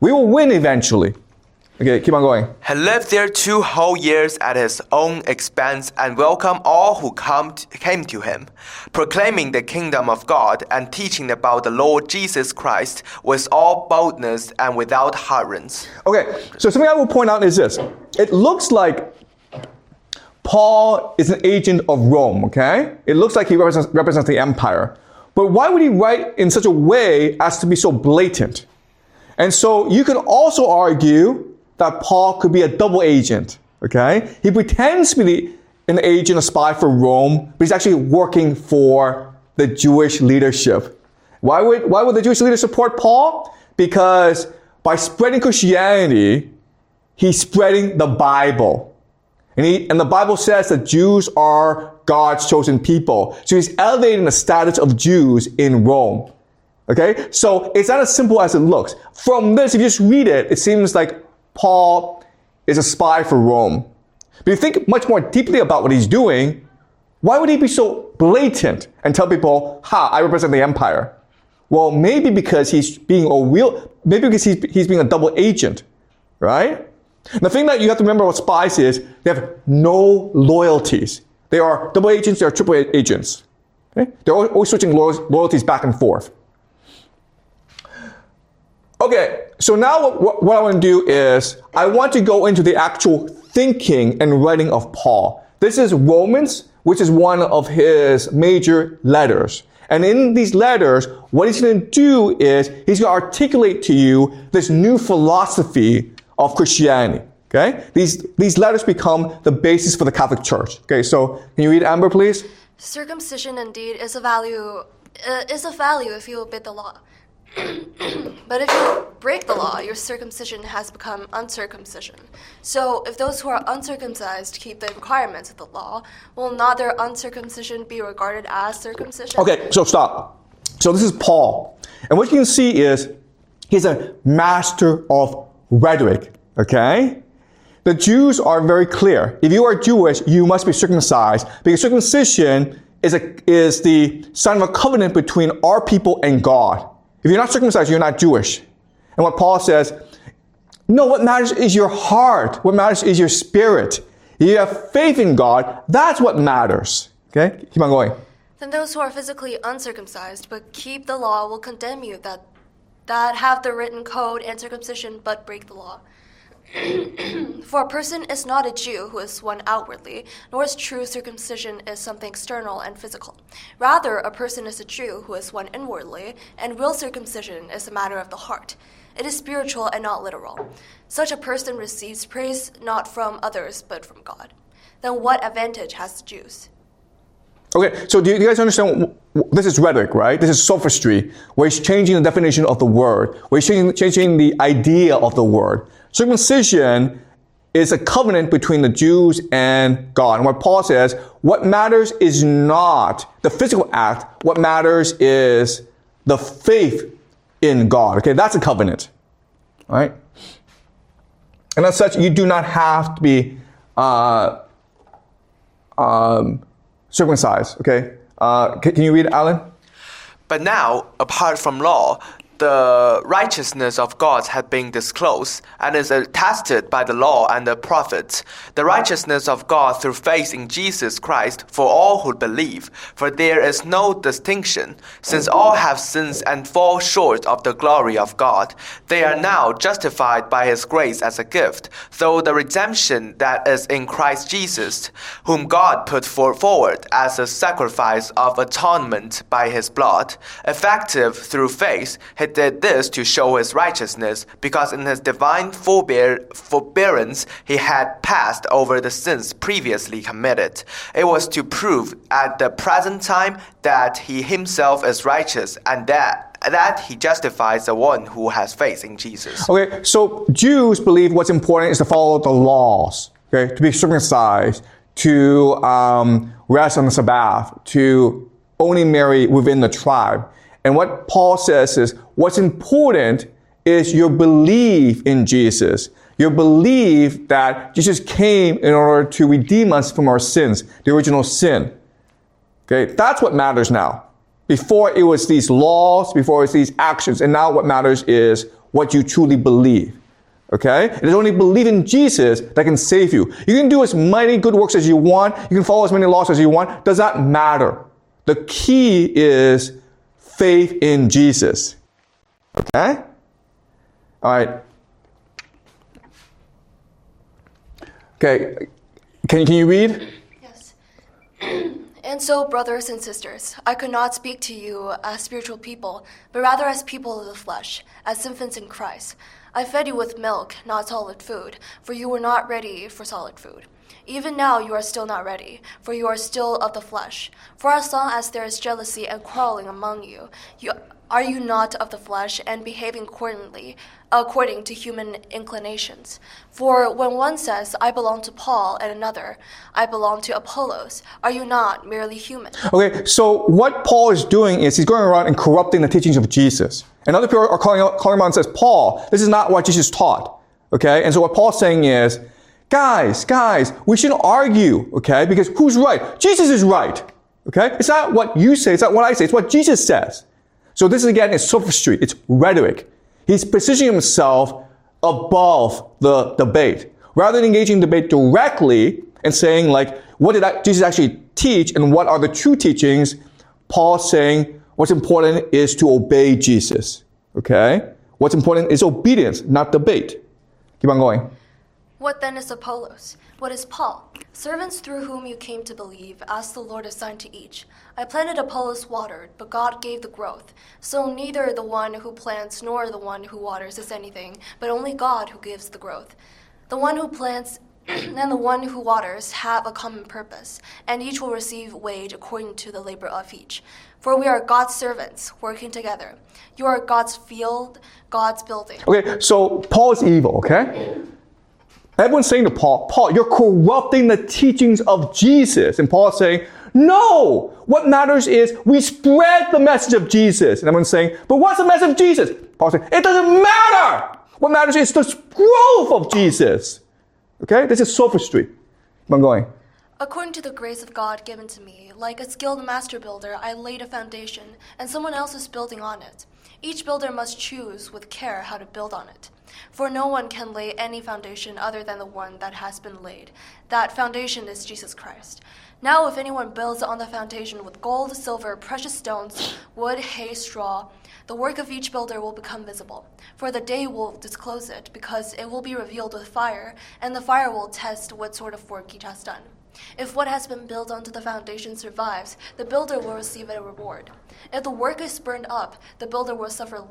We will win eventually. Okay, keep on going. He lived there 2 whole years at his own expense and welcomed all who came to him, proclaiming the kingdom of God and teaching about the Lord Jesus Christ with all boldness and without hindrance. Okay, so something I will point out is this. It looks like Paul is an agent of Rome, okay? It looks like he represents the empire. But why would he write in such a way as to be so blatant? And so you can also argue that Paul could be a double agent, okay? He pretends to be an agent, a spy for Rome, but he's actually working for the Jewish leadership. Why would the Jewish leaders support Paul? Because by spreading Christianity, he's spreading the Bible. And the Bible says that Jews are God's chosen people. So he's elevating the status of Jews in Rome. Okay? So it's not as simple as it looks. From this, if you just read it, it seems like Paul is a spy for Rome. But if you think much more deeply about what he's doing, why would he be so blatant and tell people, I represent the empire? Well, maybe because he's being maybe because he's being a double agent, right? The thing that you have to remember about spies is they have no loyalties. They are double agents, they are triple agents. Okay? They're always switching loyalties back and forth. Okay, so now what I want to do is I want to go into the actual thinking and writing of Paul. This is Romans, which is one of his major letters. And in these letters, what he's going to do is he's going to articulate to you this new philosophy of Christianity. Okay? These letters become the basis for the Catholic Church. Okay, so can you read, Amber, please? Circumcision indeed is a value if you obey the law. But if you break the law, your circumcision has become uncircumcision. So if those who are uncircumcised keep the requirements of the law, will not their uncircumcision be regarded as circumcision? Okay, so stop. So this is Paul. And what you can see is he's a master of rhetoric. Okay? The Jews are very clear. If you are Jewish, you must be circumcised, because circumcision is the sign of a covenant between our people and God. If you're not circumcised, you're not Jewish. And what Paul says, no, what matters is your heart. What matters is your spirit. You have faith in God. That's what matters. Okay? Keep on going. Then those who are physically uncircumcised but keep the law will condemn you that have the written code and circumcision but break the law. For a person is not a Jew who is one outwardly, nor is true circumcision is something external and physical. Rather, a person is a Jew who is one inwardly, and real circumcision is a matter of the heart. It is spiritual and not literal. Such a person receives praise not from others, but from God. Then what advantage has the Jews? Okay, so do you guys understand? This is rhetoric, right? This is sophistry, where he's changing the definition of the word, where he's changing the idea of the word. Circumcision is a covenant between the Jews and God. And what Paul says, what matters is not the physical act. What matters is the faith in God. Okay, that's a covenant. All right? And as such, you do not have to be circumcised. Okay? Can you read, Alan? But now, apart from law, the righteousness of God had been disclosed and is attested by the law and the prophets, the righteousness of God through faith in Jesus Christ for all who believe. For there is no distinction, since all have sinned and fall short of the glory of God. They are now justified by His grace as a gift, through the redemption that is in Christ Jesus, whom God put forward as a sacrifice of atonement by His blood, effective through faith. He did this to show His righteousness, because in His divine forbearance He had passed over the sins previously committed. It was to prove at the present time that He Himself is righteous, and that He justifies the one who has faith in Jesus. Okay, so Jews believe what's important is to follow the laws, okay, to be circumcised, to rest on the Sabbath, to only marry within the tribe. And what Paul says is, what's important is your belief in Jesus. Your belief that Jesus came in order to redeem us from our sins, the original sin. Okay, that's what matters now. Before it was these laws, before it was these actions, and now what matters is what you truly believe. Okay? It is only belief in Jesus that can save you. You can do as many good works as you want. You can follow as many laws as you want. Does not matter. The key is faith in Jesus. Okay? All right. Okay. Can you read? Yes. And so, brothers and sisters, I could not speak to you as spiritual people, but rather as people of the flesh, as infants in Christ. I fed you with milk, not solid food, for you were not ready for solid food. Even now you are still not ready, for you are still of the flesh. For as long as there is jealousy and quarreling among you, are you not of the flesh and behaving according to human inclinations? For when one says, I belong to Paul, and another, I belong to Apollos, are you not merely human? Okay, so what Paul is doing is he's going around and corrupting the teachings of Jesus. And other people are calling him out and says, Paul, this is not what Jesus taught. Okay, and so what Paul's saying is, guys, we shouldn't argue, okay, because who's right? Jesus is right. Okay, it's not what you say, it's not what I say, it's what Jesus says. So this again is sophistry, it's rhetoric. He's positioning himself above the debate. Rather than engaging in debate directly and saying like, what did Jesus actually teach and what are the true teachings? Paul's saying what's important is to obey Jesus. Okay? What's important is obedience, not debate. Keep on going. What then is Apollos? What is Paul? Servants through whom you came to believe, as the Lord assigned to each. I planted, Apollos watered, but God gave the growth. So neither the one who plants nor the one who waters is anything, but only God who gives the growth. The one who plants and the one who waters have a common purpose, and each will receive wage according to the labor of each. For we are God's servants, working together. You are God's field, God's building. Okay, so Paul is evil, okay? Everyone's saying to Paul, you're corrupting the teachings of Jesus. And Paul is saying, no! What matters is we spread the message of Jesus. And everyone's saying, but what's the message of Jesus? Paul's saying, it doesn't matter! What matters is the growth of Jesus. Okay? This is sophistry. I'm going. According to the grace of God given to me, like a skilled master builder, I laid a foundation, and someone else is building on it. Each builder must choose with care how to build on it. For no one can lay any foundation other than the one that has been laid. That foundation is Jesus Christ. Now if anyone builds on the foundation with gold, silver, precious stones, wood, hay, straw, the work of each builder will become visible. For the day will disclose it, because it will be revealed with fire, and the fire will test what sort of work each has done. If what has been built onto the foundation survives, the builder will receive a reward. If the work is burned up, the builder will suffer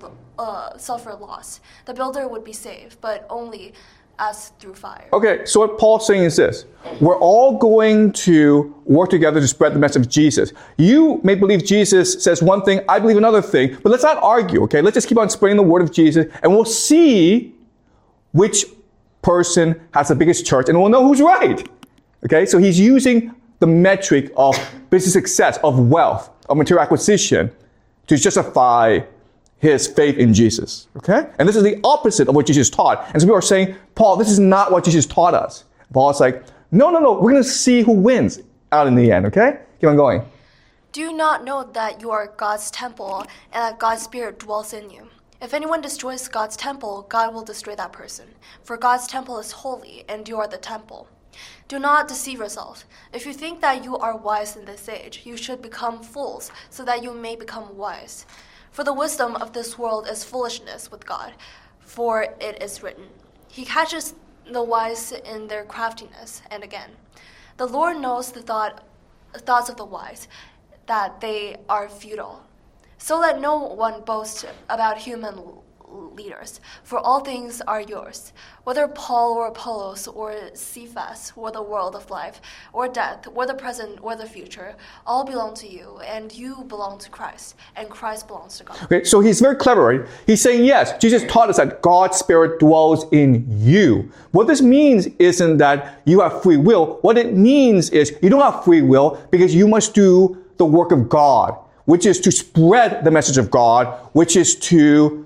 loss. The builder would be saved, but only as through fire. Okay, so what Paul's saying is this. We're all going to work together to spread the message of Jesus. You may believe Jesus says one thing, I believe another thing, but let's not argue, okay? Let's just keep on spreading the word of Jesus, and we'll see which person has the biggest church, and we'll know who's right. Okay, so he's using the metric of business success, of wealth, of material acquisition to justify his faith in Jesus. Okay? And this is the opposite of what Jesus taught. And so people are saying, Paul, this is not what Jesus taught us. Paul's like, no, we're going to see who wins out in the end. Okay? Keep on going. Do you not know that you are God's temple and that God's Spirit dwells in you? If anyone destroys God's temple, God will destroy that person. For God's temple is holy, and you are the temple. Do not deceive yourself. If you think that you are wise in this age, you should become fools, so that you may become wise. For the wisdom of this world is foolishness with God, for it is written, He catches the wise in their craftiness. And again, the Lord knows the thoughts of the wise, that they are futile. So let no one boast about human leaders, for all things are yours, whether Paul or Apollos or Cephas or the world of life or death or the present or the future, all belong to you, and you belong to Christ, and Christ belongs to God. Okay, so he's very clever, right? He's saying, yes, Jesus taught us that God's Spirit dwells in you. What this means isn't that you have free will. What it means is you don't have free will because you must do the work of God, which is to spread the message of God, which is to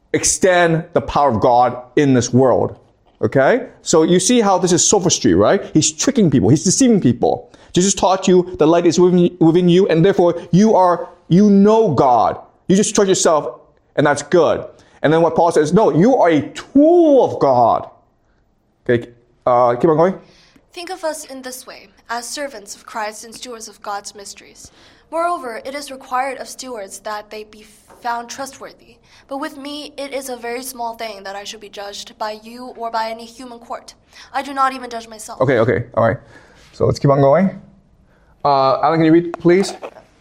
extend the power of God in this world. Okay? So you see how this is sophistry, right? He's tricking people. He's deceiving people. Jesus taught you the light is within you, and therefore you know God. You just trust yourself, and that's good. And then what Paul says, no, you are a tool of God. Okay, keep on going. Think of us in this way, as servants of Christ and stewards of God's mysteries. Moreover, it is required of stewards that they be found trustworthy. But with me, it is a very small thing that I should be judged by you or by any human court. I do not even judge myself. Okay, all right. So let's keep on going. Alan, can you read, please?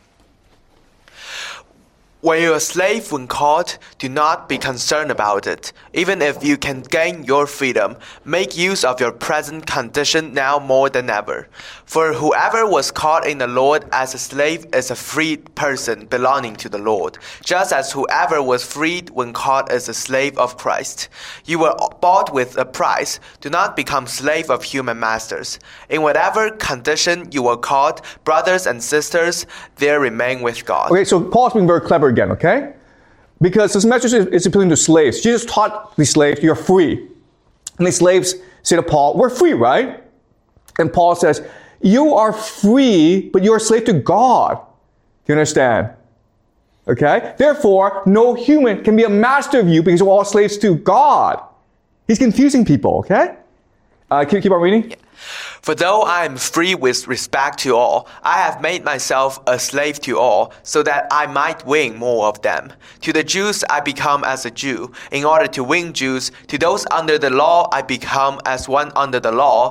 When you're a slave when caught, do not be concerned about it. Even if you can gain your freedom, make use of your present condition now more than ever. For whoever was caught in the Lord as a slave is a freed person belonging to the Lord, just as whoever was freed when caught is a slave of Christ. You were bought with a price. Do not become slave of human masters. In whatever condition you were caught, brothers and sisters, there remain with God. Okay, so Paul's being very clever again, okay? Because this message is appealing to slaves. Jesus taught these slaves, you're free. And these slaves say to Paul, we're free, right? And Paul says, you are free, but you're a slave to God. Do you understand? Okay? Therefore, no human can be a master of you because we're all slaves to God. He's confusing people, okay? Keep on reading. Yeah. For though I am free with respect to all, I have made myself a slave to all, so that I might win more of them. To the Jews I become as a Jew, in order to win Jews. To those under the law I become as one under the law.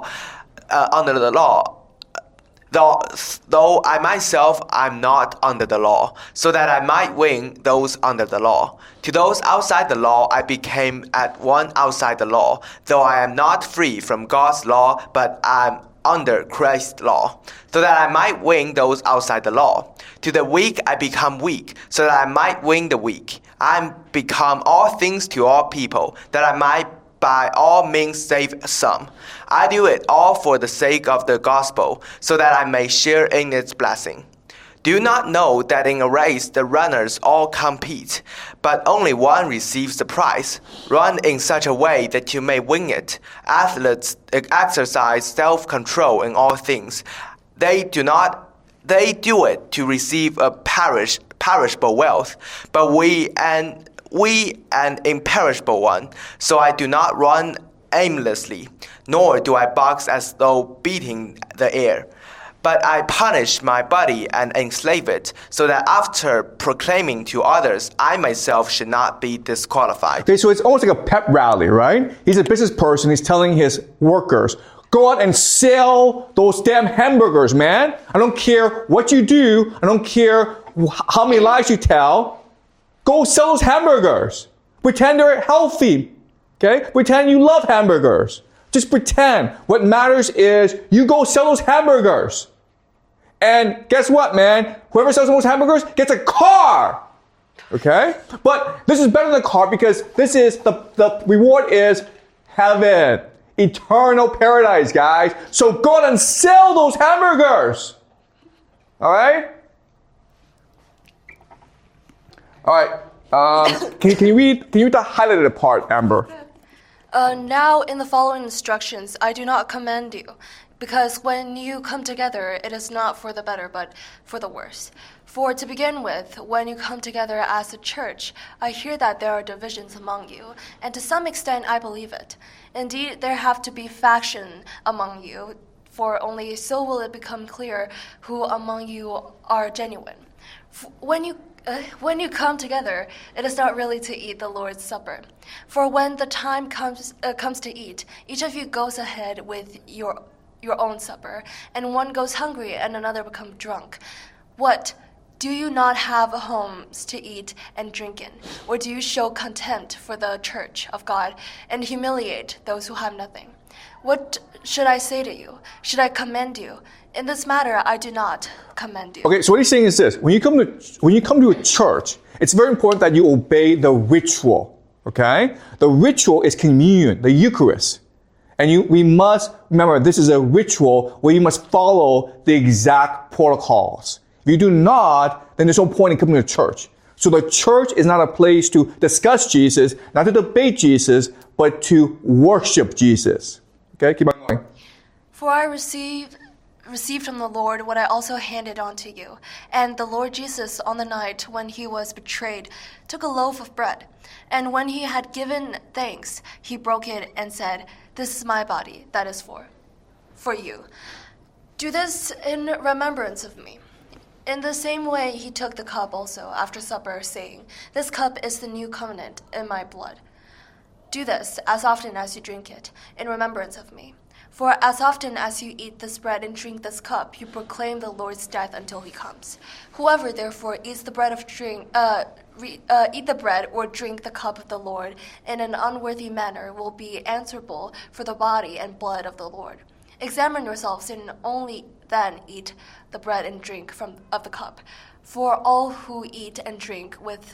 Though I myself am not under the law, so that I might win those under the law. To those outside the law I became at one outside the law, though I am not free from God's law, but I am under Christ's law, so that I might win those outside the law. To the weak I become weak, so that I might win the weak. I become all things to all people, that I might by all means save some. I do it all for the sake of the gospel, so that I may share in its blessing. Do you not know that in a race the runners all compete, but only one receives the prize? Run in such a way that you may win it. Athletes exercise self-control in all things. They do it to receive a perishable wealth, but we an imperishable one. So I do not run aimlessly, nor do I box as though beating the air. But I punish my body and enslave it, so that after proclaiming to others, I myself should not be disqualified. Okay, so it's almost like a pep rally, right? He's a business person. He's telling his workers, go out and sell those damn hamburgers, man. I don't care what you do. I don't care how many lies you tell. Go sell those hamburgers. Pretend they're healthy. Okay? Pretend you love hamburgers. Just pretend. What matters is you go sell those hamburgers. And guess what, man? Whoever sells those hamburgers gets a car. Okay? But this is better than a car because this is the reward is heaven. Eternal paradise, guys. So go out and sell those hamburgers. All right? All right. Can you read the highlighted part, Amber? Now in the following instructions, I do not commend you, because when you come together, it is not for the better, but for the worse. For to begin with, when you come together as a church, I hear that there are divisions among you, and to some extent I believe it. Indeed, there have to be faction among you, for only so will it become clear who among you are genuine. When you come together, it is not really to eat the Lord's Supper. For when the time comes to eat, each of you goes ahead with your own supper, and one goes hungry and another becomes drunk. What? Do you not have homes to eat and drink in? Or do you show contempt for the church of God and humiliate those who have nothing? What should I say to you? Should I commend you? In this matter, I do not commend you. Okay, so what he's saying is this. When you come to a church, it's very important that you obey the ritual. Okay? The ritual is communion, the Eucharist. And we must remember this is a ritual where you must follow the exact protocols. If you do not, then there's no point in coming to church. So the church is not a place to discuss Jesus, not to debate Jesus, but to worship Jesus. Okay, keep on going. For I received received from the Lord what I also handed on to you. And the Lord Jesus, on the night when he was betrayed, took a loaf of bread. And when he had given thanks, he broke it and said, "This is my body, that is for you. Do this in remembrance of me." In the same way, he took the cup also after supper, saying, "This cup is the new covenant in my blood. Do this as often as you drink it, in remembrance of me. For as often as you eat this bread and drink this cup, you proclaim the Lord's death until he comes. Whoever therefore eats the bread eat the bread or drink the cup of the Lord in an unworthy manner will be answerable for the body and blood of the Lord. Examine yourselves and only then eat the bread and drink of the cup. For all who eat and drink without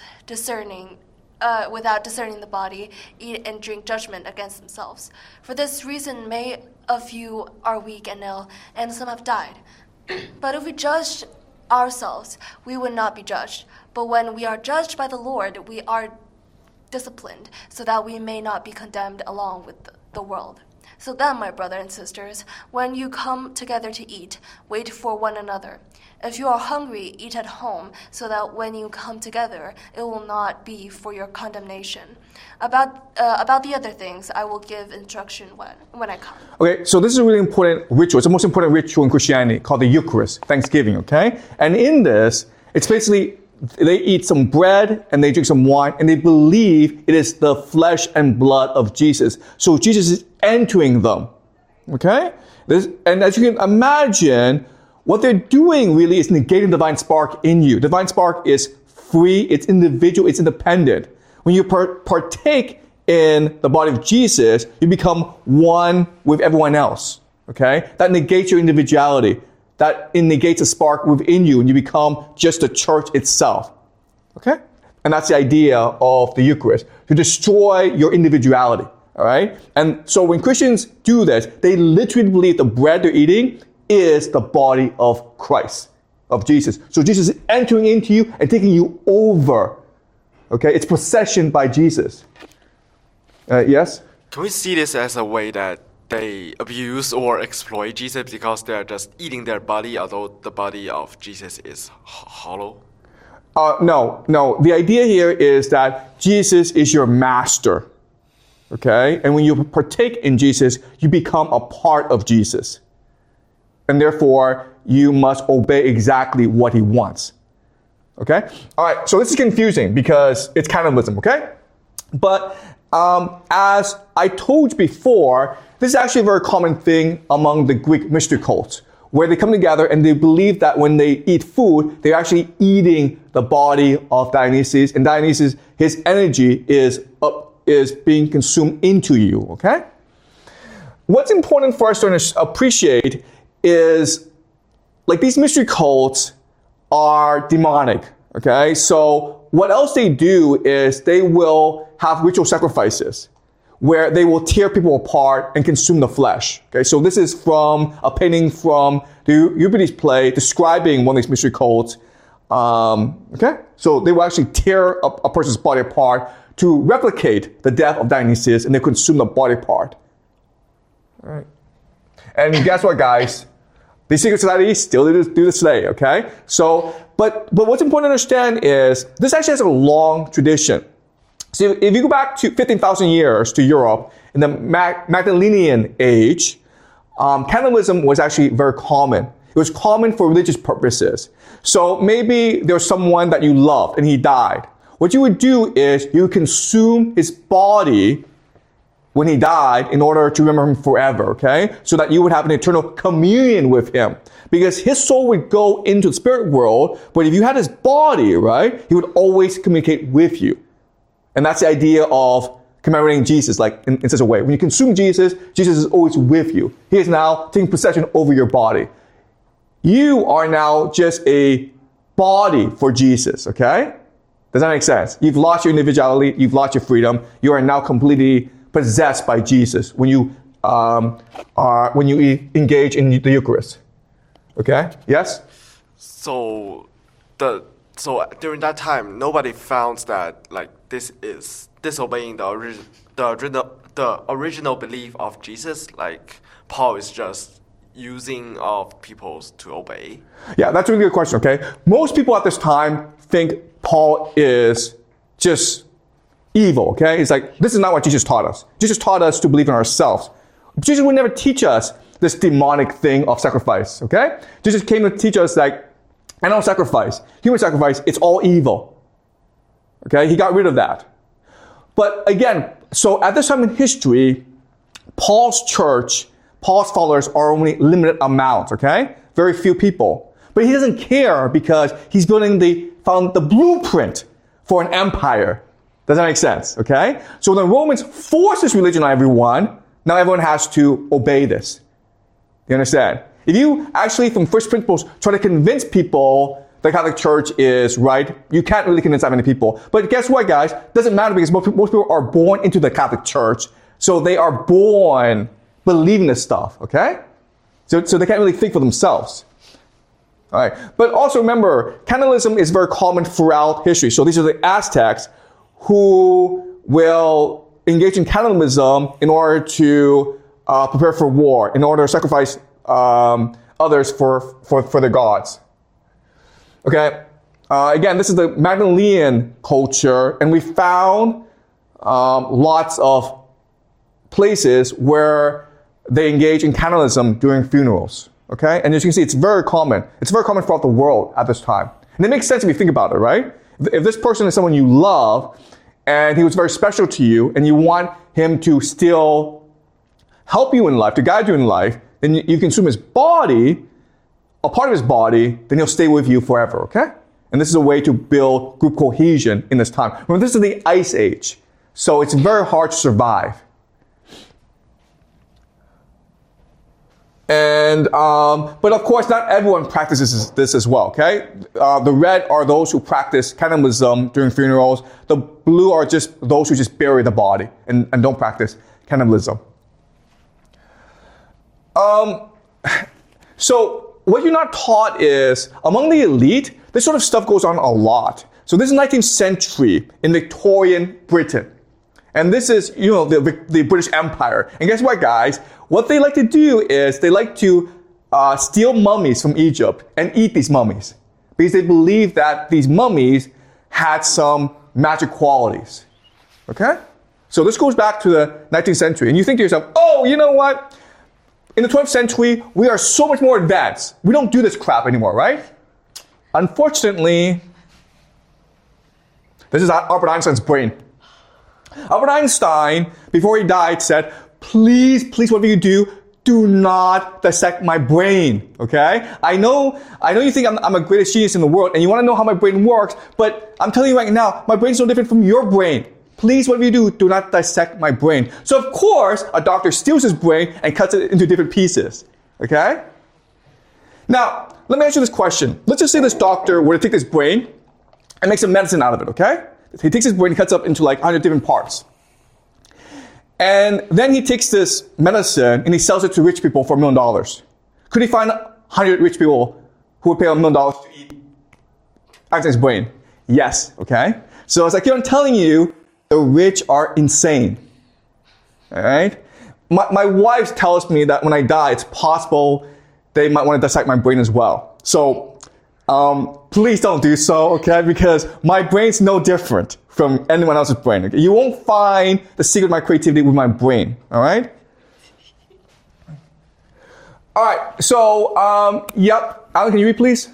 discerning the body, eat and drink judgment against themselves. For this reason many of you are weak and ill, and some have died. But if we judged ourselves, we would not be judged. But when we are judged by the Lord, we are disciplined, so that we may not be condemned along with the world. So then, my brothers and sisters, when you come together to eat, wait for one another. If you are hungry, eat at home, so that when you come together, it will not be for your condemnation. About the other things, I will give instruction when I come. Okay, so this is a really important ritual. It's the most important ritual in Christianity called the Eucharist, Thanksgiving, okay? And in this, it's basically they eat some bread and they drink some wine and they believe it is the flesh and blood of Jesus. So Jesus is entering them, okay? And as you can imagine, what they're doing really is negating the divine spark in you. The divine spark is free, it's individual, it's independent. When you partake in the body of Jesus, you become one with everyone else, okay? That negates your individuality. That negates a spark within you, and you become just the church itself, okay? And that's the idea of the Eucharist, to destroy your individuality, all right? And so when Christians do this, they literally believe the bread they're eating is the body of Christ, of Jesus. So Jesus is entering into you and taking you over. Okay, it's possession by Jesus. Yes? Can we see this as a way that they abuse or exploit Jesus because they're just eating their body, although the body of Jesus is hollow? No. The idea here is that Jesus is your master. Okay? And when you partake in Jesus, you become a part of Jesus. And therefore, you must obey exactly what he wants. Okay? All right, so this is confusing because it's cannibalism, okay? But as I told you before, this is actually a very common thing among the Greek mystery cults, where they come together and they believe that when they eat food, they're actually eating the body of Dionysus, and Dionysus, his energy is being consumed into you, okay? What's important for us to appreciate is, like, these mystery cults are demonic, okay? So what else they do is they will have ritual sacrifices where they will tear people apart and consume the flesh, okay? So this is from a painting from the Euripides play describing one of these mystery cults, okay? So they will actually tear a person's body apart to replicate the death of Dionysus, and they consume the body part. All right. And guess what, guys? These secret societies still do this today, okay? So, but what's important to understand is this actually has a long tradition. So if you go back to 15,000 years to Europe, in the Magdalenian age, cannibalism was actually very common. It was common for religious purposes. So maybe there was someone that you loved and he died. What you would do is you would consume his body when he died in order to remember him forever, okay? So that you would have an eternal communion with him. Because his soul would go into the spirit world, but if you had his body, right, he would always communicate with you. And that's the idea of commemorating Jesus, like in such a way. When you consume Jesus, Jesus is always with you. He is now taking possession over your body. You are now just a body for Jesus, okay? Does that make sense? You've lost your individuality, you've lost your freedom, you are now completely possessed by Jesus when you engage in the Eucharist. Okay? Yes? So during that time, nobody found that like this is disobeying the original belief of Jesus. Like Paul is just using of people to obey? Yeah, that's a really good question, okay? Most people at this time think Paul is just evil, okay? It's like, this is not what Jesus taught us. Jesus taught us to believe in ourselves. Jesus would never teach us this demonic thing of sacrifice, okay? Jesus came to teach us like, animal sacrifice, human sacrifice, it's all evil. Okay, he got rid of that. But again, so at this time in history, Paul's church, Paul's followers are only limited amounts, okay? Very few people. But he doesn't care because he's building the blueprint for an empire. Does that make sense? Okay? So when the Romans forced this religion on everyone, now everyone has to obey this. You understand? If you actually, from first principles, try to convince people the Catholic Church is right, you can't really convince that many people. But guess what, guys? Doesn't matter because most people are born into the Catholic Church. So they are born believing this stuff, okay? So they can't really think for themselves. All right. But also remember, cannibalism is very common throughout history. So these are the Aztecs who will engage in cannibalism in order to prepare for war, in order to sacrifice others for their gods. Okay. Again, this is the Magdalene culture, and we found lots of places where they engage in cannibalism during funerals. Okay? And as you can see, it's very common. It's very common throughout the world at this time. And it makes sense if you think about it, right? If this person is someone you love, and he was very special to you, and you want him to still help you in life, to guide you in life, then you consume his body, a part of his body, then he'll stay with you forever, okay? And this is a way to build group cohesion in this time. Remember, this is the Ice Age, so it's very hard to survive. And, but of course, not everyone practices this as well, okay? The red are those who practice cannibalism during funerals. The blue are just those who just bury the body and don't practice cannibalism. So what you're not taught is, among the elite, this sort of stuff goes on a lot. So this is 19th century in Victorian Britain. And this is, the British Empire. And guess what, guys? What they like to do is they like to steal mummies from Egypt and eat these mummies. Because they believe that these mummies had some magic qualities. Okay? So this goes back to the 19th century. And you think to yourself, oh, you know what? In the 20th century, we are so much more advanced. We don't do this crap anymore, right? Unfortunately, this is Albert Einstein's brain. Albert Einstein, before he died, said, please, whatever you do not dissect my brain, okay? I know you think I'm the greatest genius in the world, and you want to know how my brain works, but I'm telling you right now, my brain's no different from your brain. Please, whatever you do not dissect my brain. So of course, a doctor steals his brain and cuts it into different pieces, okay? Now, let me ask you this question. Let's just say this doctor were to take this brain and make some medicine out of it, okay? He takes his brain and cuts up into like 100 different parts. And then he takes this medicine and he sells it to rich people for $1 million. Could he find 100 rich people who would pay $1 million to eat Einstein's brain? Yes, okay? So as I keep on telling you, the rich are insane. Alright? My wife tells me that when I die, it's possible they might want to dissect my brain as well. So, please don't do so, okay? Because my brain's no different from anyone else's brain. Okay? You won't find the secret of my creativity with my brain, all right? All right, so, yep. Alan, can you read, please?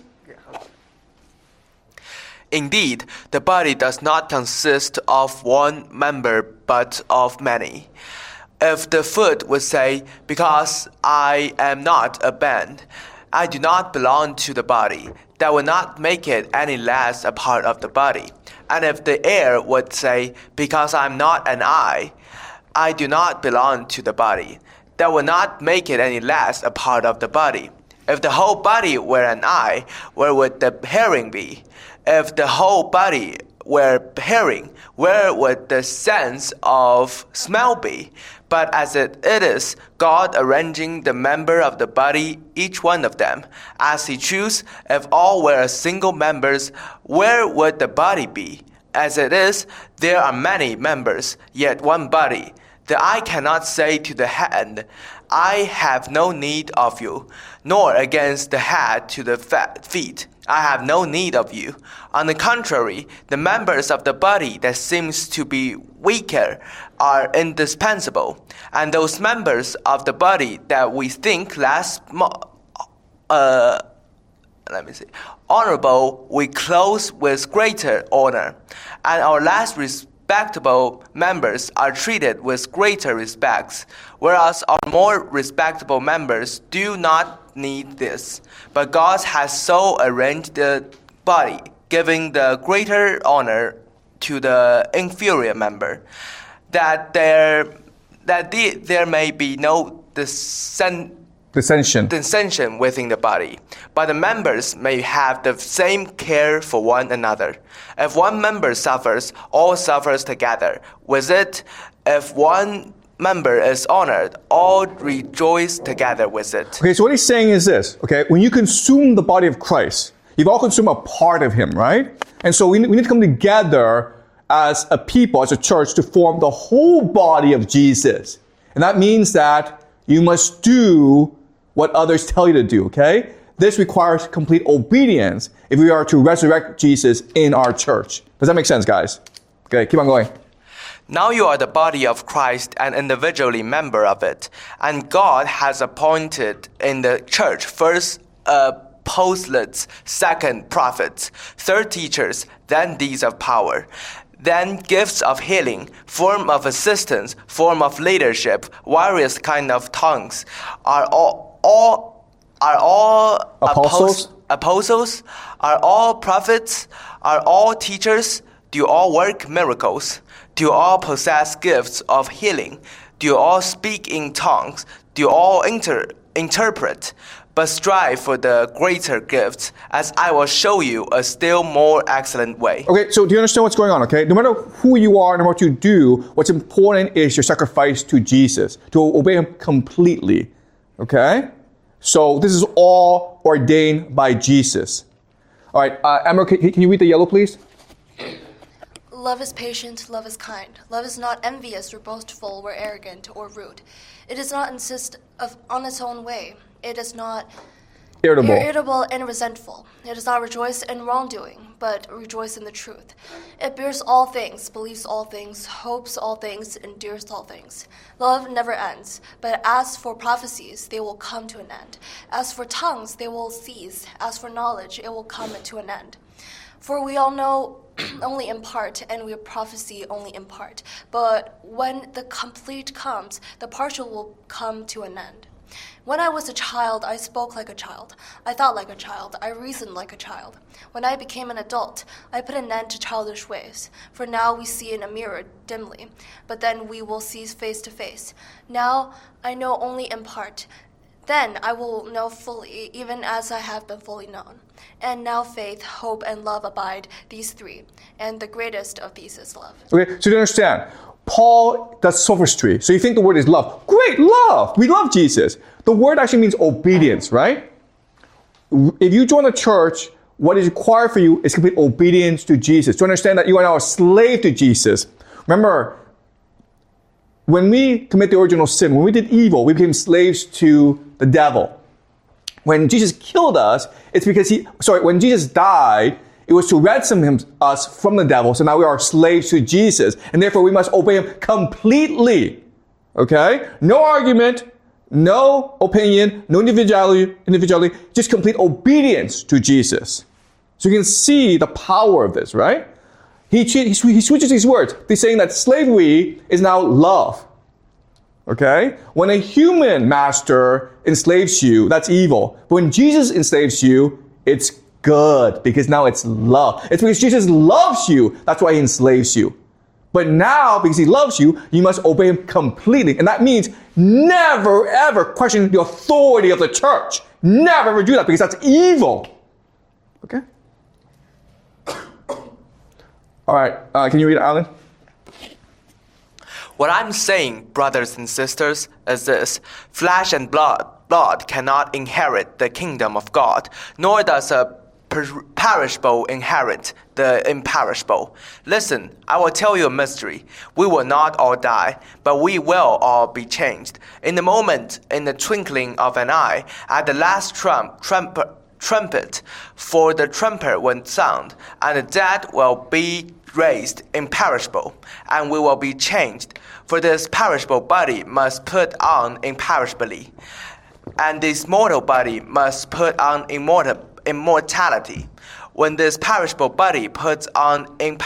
Indeed, the body does not consist of one member, but of many. If the foot would say, because I am not a band, I do not belong to the body, that would not make it any less a part of the body. And if the ear would say, because I'm not an eye, I do not belong to the body, that would not make it any less a part of the body. If the whole body were an eye, where would the hearing be? If the whole body were hearing, where would the sense of smell be? But as it is, God arranging the member of the body, each one of them, as He choose, if all were single members, where would the body be? As it is, there are many members, yet one body. The eye cannot say to the hand, I have no need of you, nor against the head to the feet. I have no need of you. On the contrary, the members of the body that seems to be weaker are indispensable, and those members of the body that we think less honorable we clothe with greater honor, and our less respectable members are treated with greater respect, whereas our more respectable members do not need this. But God has so arranged the body, giving the greater honor to the inferior member, that there may be no dissension within the body, but the members may have the same care for one another. If one member suffers, all suffers together with it. If one member is honored, all rejoice together with it. Okay, so what he's saying is this, okay? When you consume the body of Christ, you've all consumed a part of him, right? And so we need to come together as a people, as a church, to form the whole body of Jesus. And that means that you must do what others tell you to do, okay? This requires complete obedience if we are to resurrect Jesus in our church. Does that make sense, guys? Okay, keep on going. Now you are the body of Christ and individually member of it. And God has appointed in the church first apostles, second prophets, third teachers, then deeds of power, then gifts of healing, form of assistance, form of leadership, various kind of tongues. Are all apostles? Are all prophets? Are all teachers? Do all work miracles? Do all possess gifts of healing? Do all speak in tongues? Do all interpret? But strive for the greater gifts, as I will show you a still more excellent way. Okay, so do you understand what's going on, okay? No matter who you are, no matter what you do, what's important is your sacrifice to Jesus, to obey him completely, okay? So this is all ordained by Jesus. All right, Amber, can you read the yellow, please? Love is patient, love is kind. Love is not envious or boastful or arrogant or rude. It does not insist on its own way. It is not irritable and resentful. It does not rejoice in wrongdoing, but rejoice in the truth. It bears all things, believes all things, hopes all things, endures all things. Love never ends. But as for prophecies, they will come to an end. As for tongues, they will cease. As for knowledge, it will come to an end. For we all know only in part, and we prophesy only in part. But when the complete comes, the partial will come to an end. When I was a child, I spoke like a child. I thought like a child. I reasoned like a child. When I became an adult, I put an end to childish ways. For now we see in a mirror dimly, but then we will see face to face. Now I know only in part. Then I will know fully, even as I have been fully known. And now faith, hope, and love abide, these three. And the greatest of these is love. Okay, so you understand, Paul does sophistry. So you think the word is love. Great, love. We love Jesus. The word actually means obedience, right? If you join a church, what is required for you is complete obedience to Jesus. To understand that you are now a slave to Jesus. Remember, when we commit the original sin, when we did evil, we became slaves to the devil. When Jesus killed us, it's because when Jesus died, it was to ransom us from the devil. So now we are slaves to Jesus. And therefore we must obey him completely. Okay? No argument, no opinion, no individuality, just complete obedience to Jesus. So you can see the power of this, right? He switches these words. He's saying that slavery is now love. Okay? When a human master enslaves you, that's evil. But when Jesus enslaves you, it's good, because now it's love. It's because Jesus loves you, that's why he enslaves you. But now, because he loves you, you must obey him completely. And that means never, ever question the authority of the church. Never ever do that, because that's evil. Okay? All right, can you read it, Alan? What I'm saying, brothers and sisters, is this: flesh and blood cannot inherit the kingdom of God, nor does a perishable inherit the imperishable. Listen, I will tell you a mystery. We will not all die, but we will all be changed. In the moment, in the twinkling of an eye, at the last trumpet, for the trumpet will sound, and the dead will be raised imperishable, and we will be changed. For this perishable body must put on imperishably, and this mortal body must put on immortality. When this perishable body puts on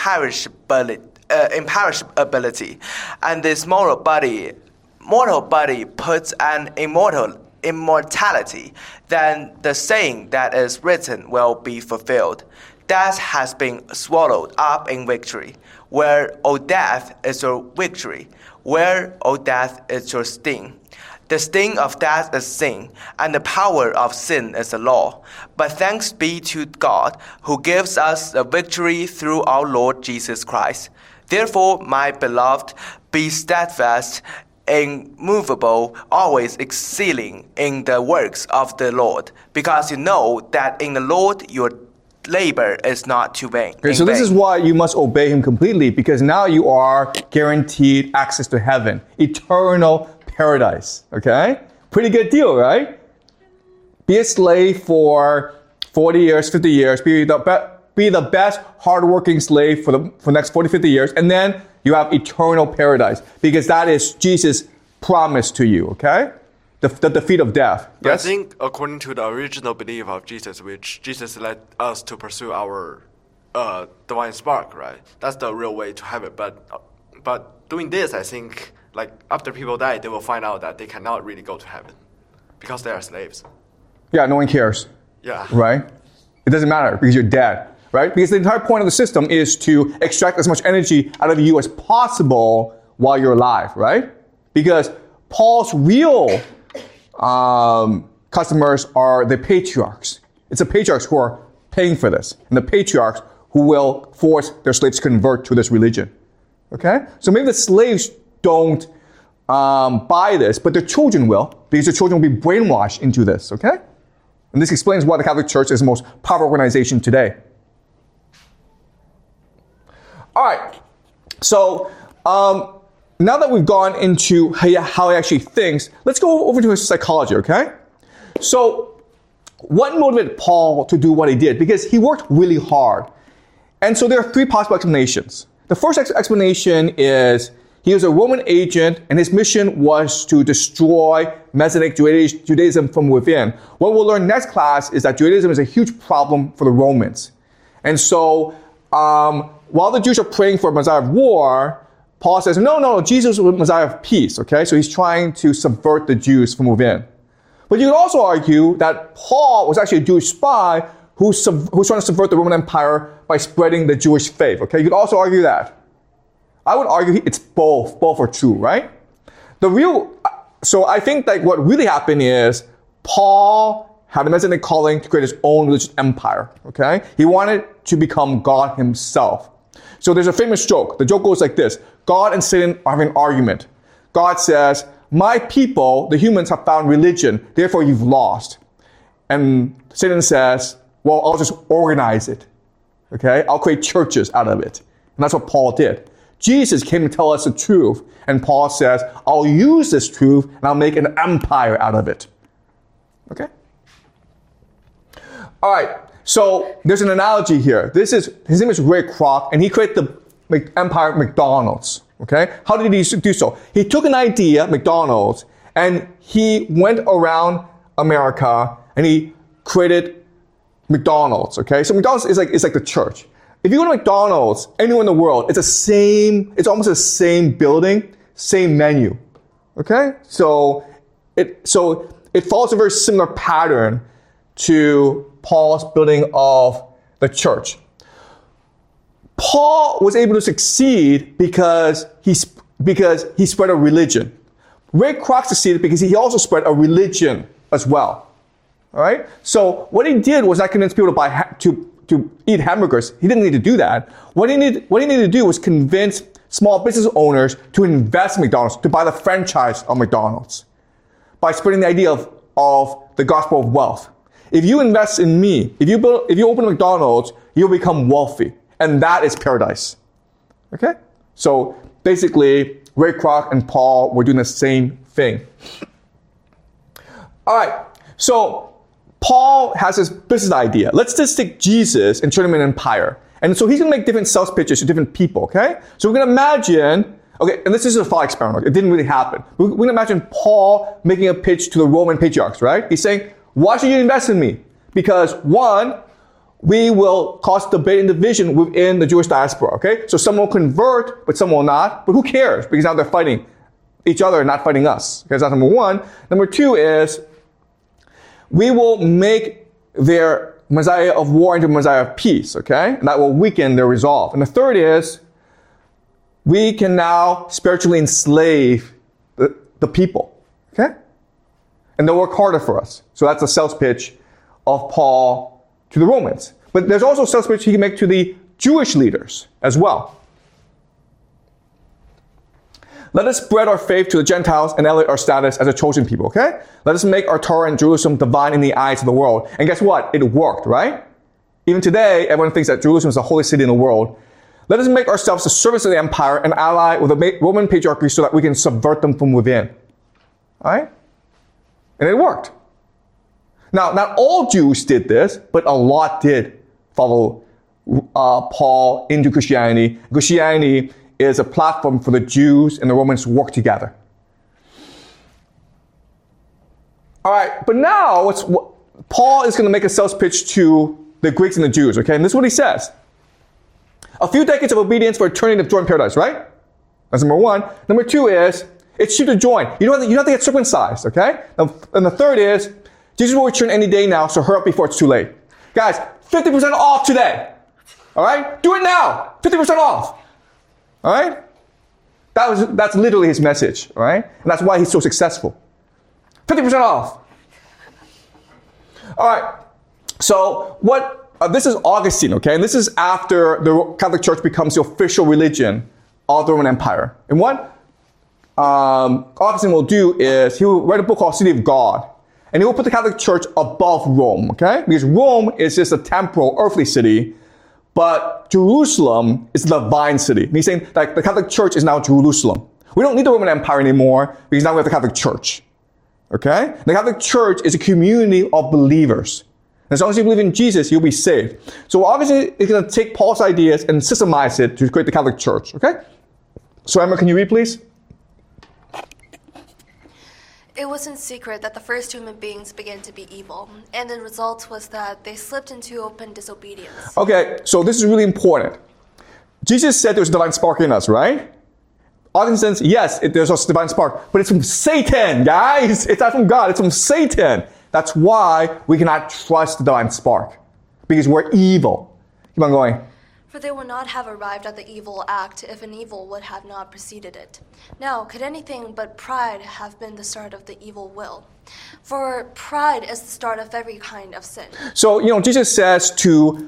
imperishability, and this mortal body puts on immortality, then the saying that is written will be fulfilled. Death has been swallowed up in victory. Where, O death, is your victory? Where, O death, is your sting? The sting of death is sin, and the power of sin is the law. But thanks be to God, who gives us the victory through our Lord Jesus Christ. Therefore, my beloved, be steadfast, immovable, always excelling in the works of the Lord, because you know that in the Lord your labor is not too vain. Okay, so this is why you must obey him completely, because now you are guaranteed access to heaven, eternal paradise. Okay? Pretty good deal, right? Be a slave for 40 years, 50 years, be the best hardworking slave for the next 40, 50 years, and then you have eternal paradise, because that is Jesus' promise to you, okay? The defeat of death. Yes? I think according to the original belief of Jesus, which Jesus led us to pursue our divine spark, right? That's the real way to have it. But doing this, I think, like after people die, they will find out that they cannot really go to heaven because they are slaves. Yeah, no one cares. Yeah. Right? It doesn't matter because you're dead. Right? Because the entire point of the system is to extract as much energy out of you as possible while you're alive, right? Because Paul's real customers are the patriarchs. It's the patriarchs who are paying for this, and the patriarchs who will force their slaves to convert to this religion. Okay? So maybe the slaves don't buy this, but their children will, because their children will be brainwashed into this, okay? And this explains why the Catholic Church is the most powerful organization today. All right, so now that we've gone into how he actually thinks, let's go over to his psychology, okay? So what motivated Paul to do what he did? Because he worked really hard. And so there are three possible explanations. The first explanation is he was a Roman agent, and his mission was to destroy Messianic Judaism from within. What we'll learn next class is that Judaism is a huge problem for the Romans. And so while the Jews are praying for a Messiah of war, Paul says, no, Jesus was a Messiah of peace, okay? So he's trying to subvert the Jews from within. But you could also argue that Paul was actually a Jewish spy who's trying to subvert the Roman Empire by spreading the Jewish faith, okay? You could also argue that. I would argue it's both. Both are true, right? So I think that what really happened is Paul had a Messianic calling to create his own religious empire, okay? He wanted to become God himself. So there's a famous joke. The joke goes like this. God and Satan are having an argument. God says, my people, the humans, have found religion, therefore you've lost. And Satan says, well, I'll just organize it, okay? I'll create churches out of it. And that's what Paul did. Jesus came to tell us the truth, and Paul says, I'll use this truth, and I'll make an empire out of it. Okay? All right, so there's an analogy here. His name is Ray Kroc, and he created the empire McDonald's. Okay? How did he do so? He took an idea, McDonald's, and he went around America, and he created McDonald's. Okay? So McDonald's is like the church. If you go to McDonald's anywhere in the world, it's almost the same building, same menu. Okay? So it follows a very similar pattern to Paul's building of the church. Paul was able to succeed because he spread a religion. Ray Kroc succeeded because he also spread a religion as well. All right? So what he did was not convince people to eat hamburgers. He didn't need to do that. What he needed to do was convince small business owners to invest in McDonald's, to buy the franchise of McDonald's, by spreading the idea of the gospel of wealth. if you invest in me, if you open a McDonald's, you'll become wealthy. And that is paradise. Okay? So basically, Ray Kroc and Paul were doing the same thing. All right. So Paul has this business idea. Let's just take Jesus and turn him into an empire. And so he's going to make different sales pitches to different people, okay? So we're going to imagine, okay, and this is a thought experiment. It didn't really happen. We're going to imagine Paul making a pitch to the Roman patriarchs, right? He's saying, why should you invest in me? Because one, we will cause debate and division within the Jewish diaspora, okay? So some will convert, but some will not. But who cares? Because now they're fighting each other and not fighting us. Okay, so that's number one. Number two is, we will make their Messiah of war into a Messiah of peace, okay? And that will weaken their resolve. And the third is, we can now spiritually enslave the people, okay? And they'll work harder for us. So that's a sales pitch of Paul to the Romans. But there's also a sales pitch he can make to the Jewish leaders as well. Let us spread our faith to the Gentiles and elevate our status as a chosen people, okay? Let us make our Torah in Jerusalem divine in the eyes of the world. And guess what? It worked, right? Even today, everyone thinks that Jerusalem is the holy city in the world. Let us make ourselves the servants of the empire and ally with the Roman patriarchy so that we can subvert them from within. All right? And it worked. Now, not all Jews did this, but a lot did follow Paul into Christianity. Christianity is a platform for the Jews and the Romans to work together. All right, but now Paul is going to make a sales pitch to the Greeks and the Jews, okay? And this is what he says. A few decades of obedience for eternity to join paradise, right? That's number one. Number two is, it's cheap to join. You don't have to get circumcised, okay? And the third is, Jesus will return any day now, so hurry up before it's too late. Guys, 50% off today. All right? Do it now. 50% off. All right? That's literally his message, all right? And that's why he's so successful. 50% off. All right. So this is Augustine, okay? And this is after the Catholic Church becomes the official religion of the Roman Empire. And what Augustine will do is he will write a book called City of God. And he will put the Catholic Church above Rome, okay? Because Rome is just a temporal, earthly city, but Jerusalem is the divine city. And he's saying that the Catholic Church is now Jerusalem. We don't need the Roman Empire anymore because now we have the Catholic Church, okay? The Catholic Church is a community of believers. And as long as you believe in Jesus, you'll be saved. So obviously, it's going to take Paul's ideas and systemize it to create the Catholic Church, okay? So Emma, can you read, please? It wasn't secret that the first human beings began to be evil, and the result was that they slipped into open disobedience. Okay, so this is really important. Jesus said there's a divine spark in us, right? Augustine says, yes, there's a divine spark, but it's from Satan, guys. It's not from God, it's from Satan. That's why we cannot trust the divine spark, because we're evil. Keep on going. For they would not have arrived at the evil act if an evil would have not preceded it. Now, could anything but pride have been the start of the evil will? For pride is the start of every kind of sin. So, Jesus says to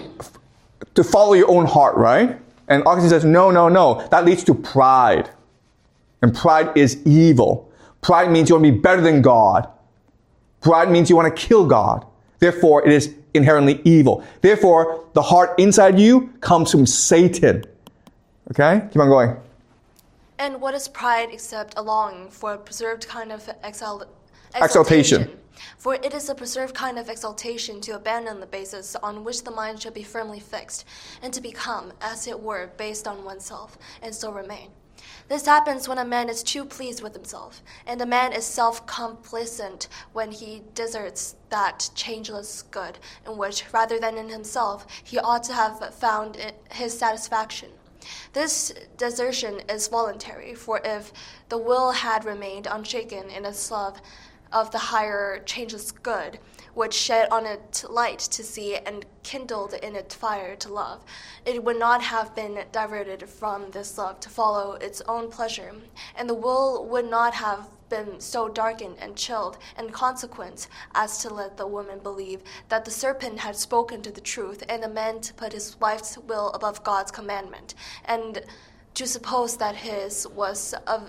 follow your own heart, right? And Augustine says, no. That leads to pride. And pride is evil. Pride means you want to be better than God. Pride means you want to kill God. Therefore, it is inherently evil. Therefore, the heart inside you comes from Satan. Okay? Keep on going. And what is pride except a longing for a preserved kind of exaltation? For it is a preserved kind of exaltation to abandon the basis on which the mind should be firmly fixed, and to become, as it were, based on oneself, and so remain. This happens when a man is too pleased with himself, and a man is self-complacent when he deserts that changeless good in which, rather than in himself, he ought to have found his satisfaction. This desertion is voluntary, for if the will had remained unshaken in its love of the higher changeless good, which shed on it light to see and kindled in it fire to love, it would not have been diverted from this love to follow its own pleasure, and the will would not have been so darkened and chilled and consequent as to let the woman believe that the serpent had spoken to the truth, and the man to put his wife's will above God's commandment, and to suppose that his was a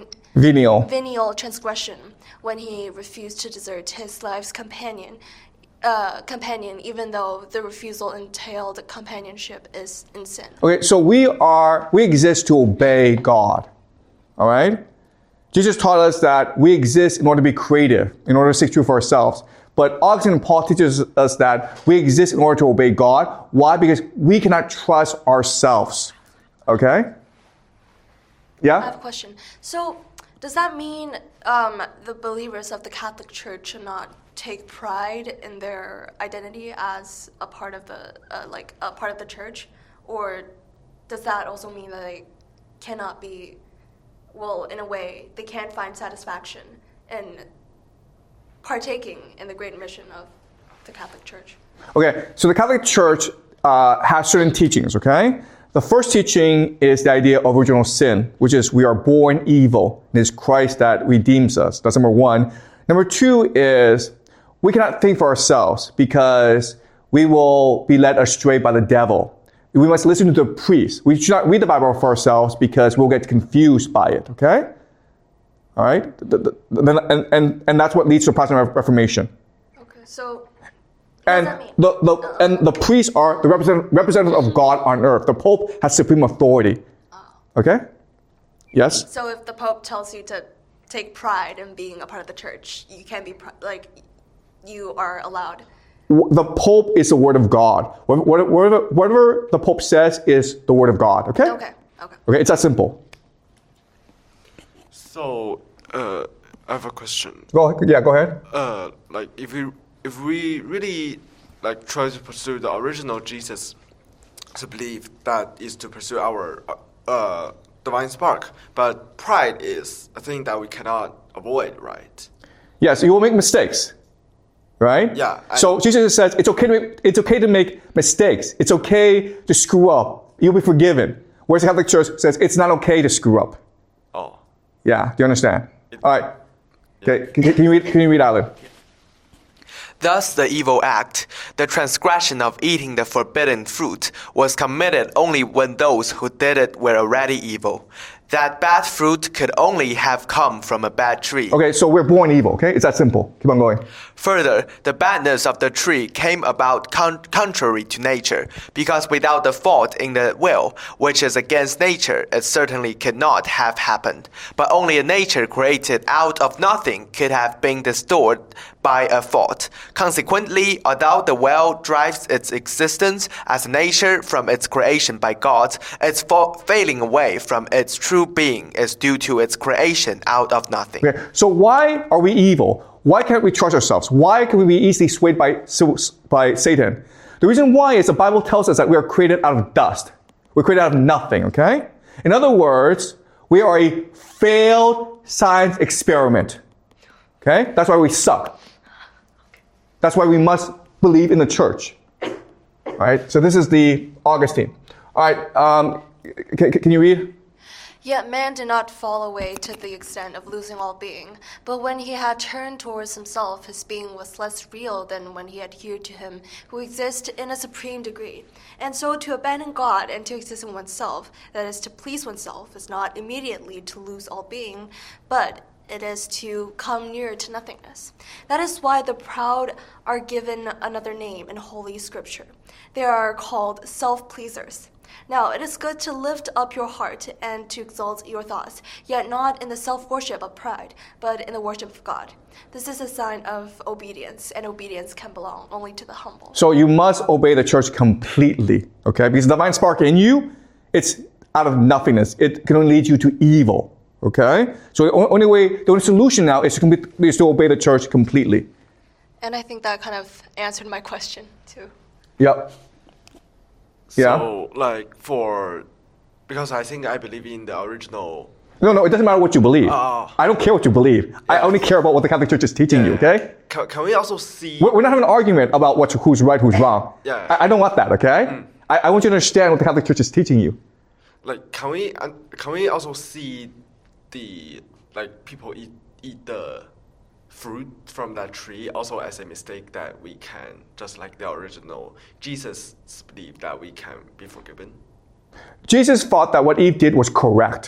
venial transgression when he refused to desert his life's companion, companion, even though the refusal entailed companionship is in sin. Okay, so we exist to obey God. All right? Jesus taught us that we exist in order to be creative, in order to seek truth for ourselves. But Augustine and Paul teaches us that we exist in order to obey God. Why? Because we cannot trust ourselves. Okay? Yeah? I have a question. So, does that mean the believers of the Catholic Church should not take pride in their identity as a part of the church, or does that also mean that they cannot be, well, in a way, they can't find satisfaction in partaking in the great mission of the Catholic Church? Okay, so the Catholic Church has certain teachings, okay? The first teaching is the idea of original sin, which is we are born evil. It is Christ that redeems us. That's number one. Number two is we cannot think for ourselves because we will be led astray by the devil. We must listen to the priest. We should not read the Bible for ourselves because we'll get confused by it, okay? All right? And that's what leads to Protestant Reformation. Okay, so And what does that mean? the priests are the representatives of God on earth. The Pope has supreme authority. Okay? Yes? So if the Pope tells you to take pride in being a part of the church, you can't be, you are allowed. The Pope is the Word of God. Whatever the Pope says is the Word of God. Okay? Okay. Okay, it's that simple. So, I have a question. Go ahead. Like if we really like try to pursue the original Jesus' belief, that is to pursue our divine spark. But pride is a thing that we cannot avoid, right? Yes, you will make mistakes. Right? Yeah. So Jesus says it's okay to make mistakes. It's okay to screw up. You'll be forgiven. Whereas the Catholic Church says it's not okay to screw up. Oh. Yeah, do you understand? All right. Okay, can you read Alan? Thus the evil act, the transgression of eating the forbidden fruit, was committed only when those who did it were already evil. That bad fruit could only have come from a bad tree. Okay, so we're born evil, okay? It's that simple. Keep on going. Further, the badness of the tree came about contrary to nature, because without the fault in the will, which is against nature, it certainly could not have happened. But only a nature created out of nothing could have been distorted by a fault. Consequently, although the will drives its existence as a nature from its creation by God, its failing away from its true being is due to its creation out of nothing. Okay, so why are we evil? Why can't we trust ourselves? Why can we be easily swayed by Satan? The reason why is the Bible tells us that we are created out of dust. We're created out of nothing, okay? In other words, we are a failed science experiment. Okay? That's why we suck. That's why we must believe in the church. All right? So this is the Augustine. All right, can you read? Yet man did not fall away to the extent of losing all being, but when he had turned towards himself, his being was less real than when he adhered to him who exists in a supreme degree. And so to abandon God and to exist in oneself, that is to please oneself, is not immediately to lose all being, but it is to come near to nothingness. That is why the proud are given another name in Holy Scripture. They are called self-pleasers. Now, it is good to lift up your heart and to exalt your thoughts, yet not in the self-worship of pride, but in the worship of God. This is a sign of obedience, and obedience can belong only to the humble. So you must obey the church completely, okay? Because the divine spark in you, it's out of nothingness. It can only lead you to evil, okay? So the only solution now is to obey the church completely. And I think that kind of answered my question, too. Yep. Yeah. So, because I believe in the original. No, it doesn't matter what you believe. Oh. I don't care what you believe. Yeah. I only care about what the Catholic Church is teaching you, okay? Can we also see... We're not having an argument about who's right, who's wrong. Yeah. I don't want that, okay? I want you to understand what the Catholic Church is teaching you. Like, can we also see the, people eat the fruit from that tree also as a mistake that we can, just like the original Jesus believed that we can be forgiven? Jesus thought that what Eve did was correct.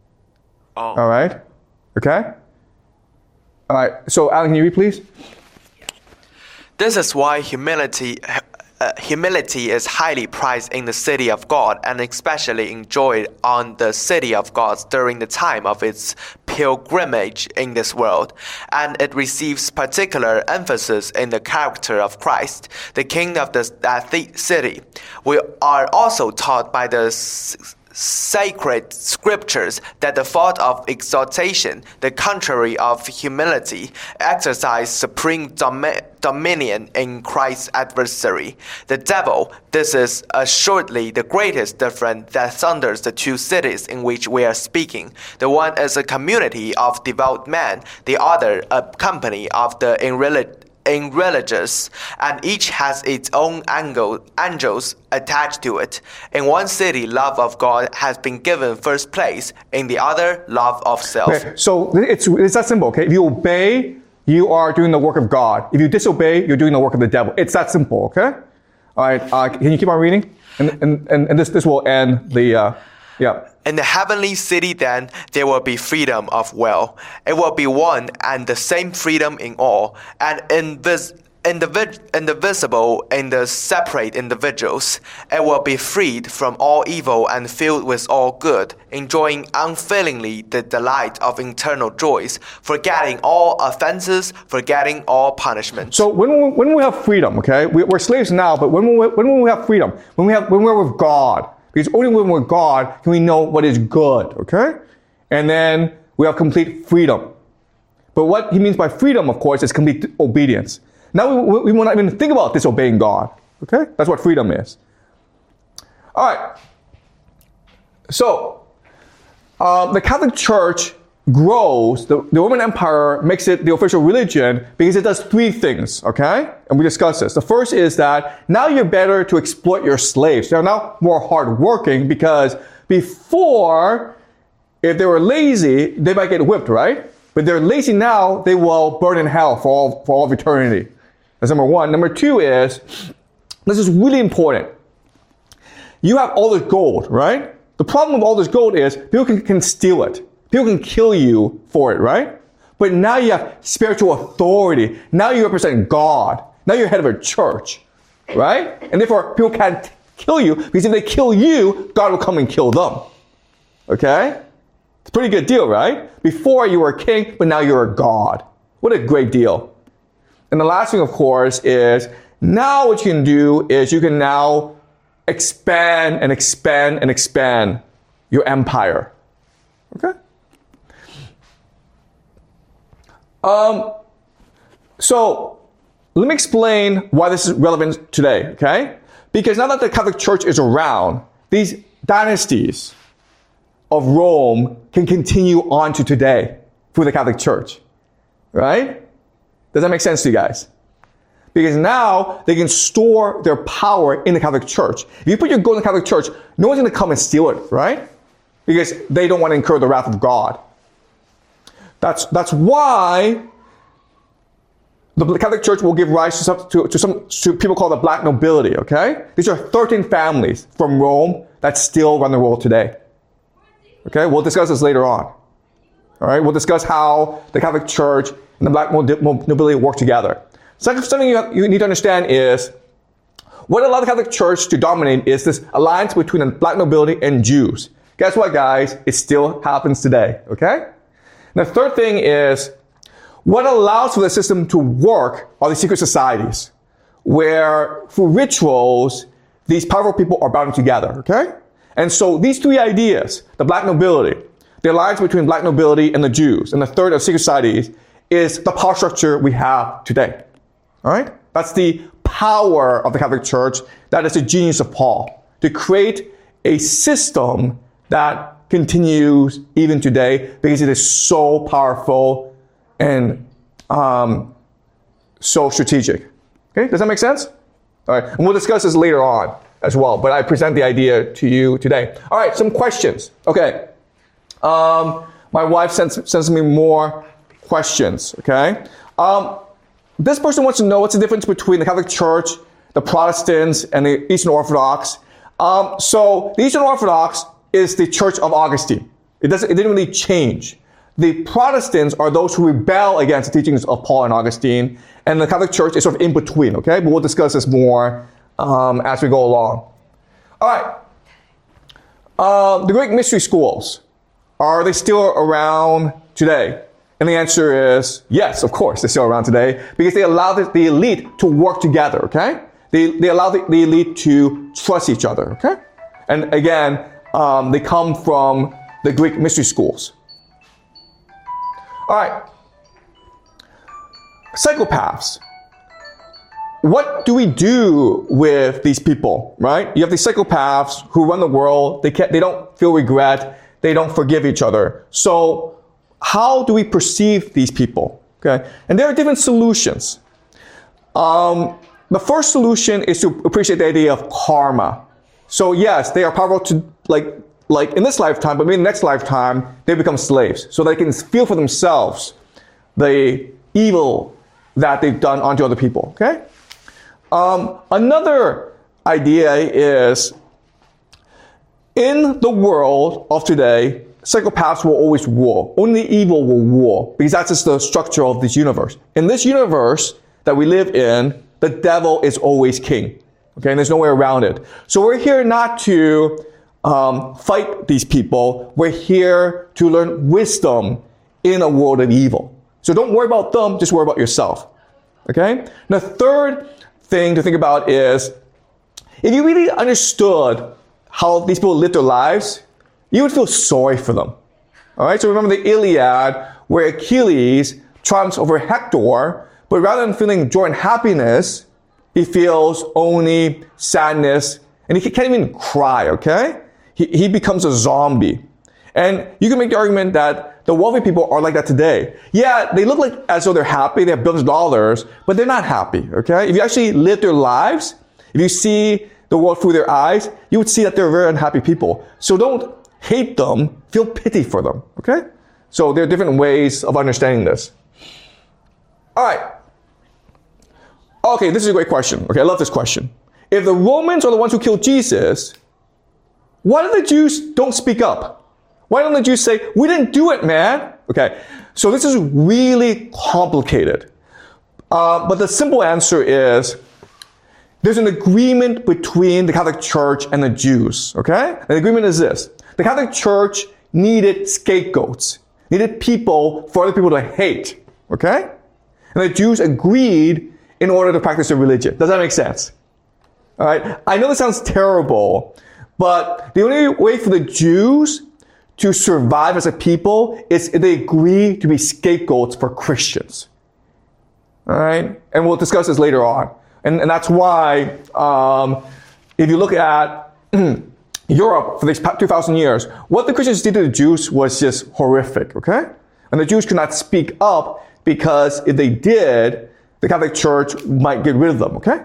Oh. All right? Okay? All right. So, Alan, can you read, please? This is why humility is highly prized in the city of God and especially enjoyed on the city of God during the time of its pilgrimage in this world. And it receives particular emphasis in the character of Christ, the King of that city. We are also taught by the sacred scriptures that the thought of exaltation, the contrary of humility, exercise supreme dominion in Christ's adversary, the devil. This is assuredly the greatest difference that sunders the two cities in which we are speaking. The one is a community of devout men, the other a company of the irreligious, and each has its own angels attached to it. In one city, love of God has been given first place. In the other, love of self. Okay, so it's that simple, okay? If you obey, you are doing the work of God. If you disobey, you're doing the work of the devil. It's that simple, okay? All right, can you keep on reading? And this will end the, yeah. In the heavenly city, then, there will be freedom of will. It will be one and the same freedom in all, and indivisible in the separate individuals. It will be freed from all evil and filled with all good, enjoying unfailingly the delight of eternal joys, forgetting all offenses, forgetting all punishment. So when we have freedom, okay, we're slaves now, but when we have freedom, when we're with God, because only when we're with God can we know what is good, okay? And then we have complete freedom. But what he means by freedom, of course, is complete obedience. Now we will not even think about disobeying God, okay? That's what freedom is. All right. So the Catholic Church grows, the Roman Empire makes it the official religion because it does three things, okay? And we discussed this. The first is that now you're better to exploit your slaves. They're now more hardworking because before, if they were lazy, they might get whipped, right? But they're lazy now, they will burn in hell for all of eternity. That's number one. Number two is, this is really important. You have all this gold, right? The problem with all this gold is people can steal it. People can kill you for it, right? But now you have spiritual authority. Now you represent God. Now you're head of a church, right? And therefore, people can't kill you because if they kill you, God will come and kill them. Okay? It's a pretty good deal, right? Before you were a king, but now you're a God. What a great deal. And the last thing, of course, is now what you can do is you can now expand and expand and expand your empire. Okay? So let me explain why this is relevant today, okay? Because now that the Catholic Church is around, these dynasties of Rome can continue on to today through the Catholic Church, right? Does that make sense to you guys? Because now they can store their power in the Catholic Church. If you put your gold in the Catholic Church, no one's going to come and steal it, right? Because they don't want to incur the wrath of God. That's why the Catholic Church will give rise to people called the black nobility, okay? These are 13 families from Rome that still run the world today. Okay, we'll discuss this later on. All right, we'll discuss how the Catholic Church and the black nobility work together. Something you need to understand is what allowed the Catholic Church to dominate is this alliance between the black nobility and Jews. Guess what, guys? It still happens today, okay? And the third thing is what allows for the system to work are the secret societies, where through rituals, these powerful people are bound together, okay? And so these three ideas, the black nobility, the alliance between black nobility and the Jews, and the third of secret societies, is the power structure we have today. All right? That's the power of the Catholic Church. That is the genius of Paul, to create a system that continues even today because it is so powerful and so strategic. Okay? Does that make sense? All right. And we'll discuss this later on as well, but I present the idea to you today. All right, some questions. Okay. My wife sends me more questions, okay? This person wants to know what's the difference between the Catholic Church, the Protestants, and the Eastern Orthodox. So the Eastern Orthodox is the Church of Augustine. It didn't really change. The Protestants are those who rebel against the teachings of Paul and Augustine, and the Catholic Church is sort of in between, okay? But we'll discuss this more as we go along. All right. The Greek mystery schools, are they still around today? And the answer is yes, of course, they're still around today because they allow the elite to work together, okay? They allow the elite to trust each other, okay? And again, they come from the Greek mystery schools. All right. Psychopaths. What do we do with these people, right? You have these psychopaths who run the world. They don't feel regret. They don't forgive each other. So how do we perceive these people? Okay. And there are different solutions. The first solution is to appreciate the idea of karma. So yes, they are powerful to like in this lifetime, but maybe in the next lifetime, they become slaves. So they can feel for themselves the evil that they've done onto other people, okay? Another idea is, in the world of today, psychopaths will always rule. Only evil will rule, because that's just the structure of this universe. In this universe that we live in, the devil is always king, okay? And there's no way around it. So we're here not to fight these people. We're here to learn wisdom in a world of evil. So don't worry about them, just worry about yourself. Okay? And the third thing to think about is, if you really understood how these people live their lives, you would feel sorry for them. Alright? So remember the Iliad, where Achilles triumphs over Hector, but rather than feeling joy and happiness, he feels only sadness, and he can't even cry, okay? He becomes a zombie. And you can make the argument that the wealthy people are like that today. Yeah, they look like as though they're happy, they have billions of dollars, but they're not happy, okay? If you actually live their lives, if you see the world through their eyes, you would see that they're very unhappy people. So don't hate them, feel pity for them, okay? So there are different ways of understanding this. All right. Okay, this is a great question. Okay, I love this question. If the Romans are the ones who killed Jesus, why do the Jews don't speak up? Why don't the Jews say, we didn't do it, man? Okay, so this is really complicated. But the simple answer is, there's an agreement between the Catholic Church and the Jews, okay? The agreement is this. The Catholic Church needed scapegoats, needed people for other people to hate, okay? And the Jews agreed in order to practice their religion. Does that make sense? All right. I know this sounds terrible, but the only way for the Jews to survive as a people is if they agree to be scapegoats for Christians. All right. And we'll discuss this later on. And that's why, if you look at Europe for these 2,000 years, what the Christians did to the Jews was just horrific. Okay. And the Jews could not speak up because if they did, the Catholic Church might get rid of them, okay?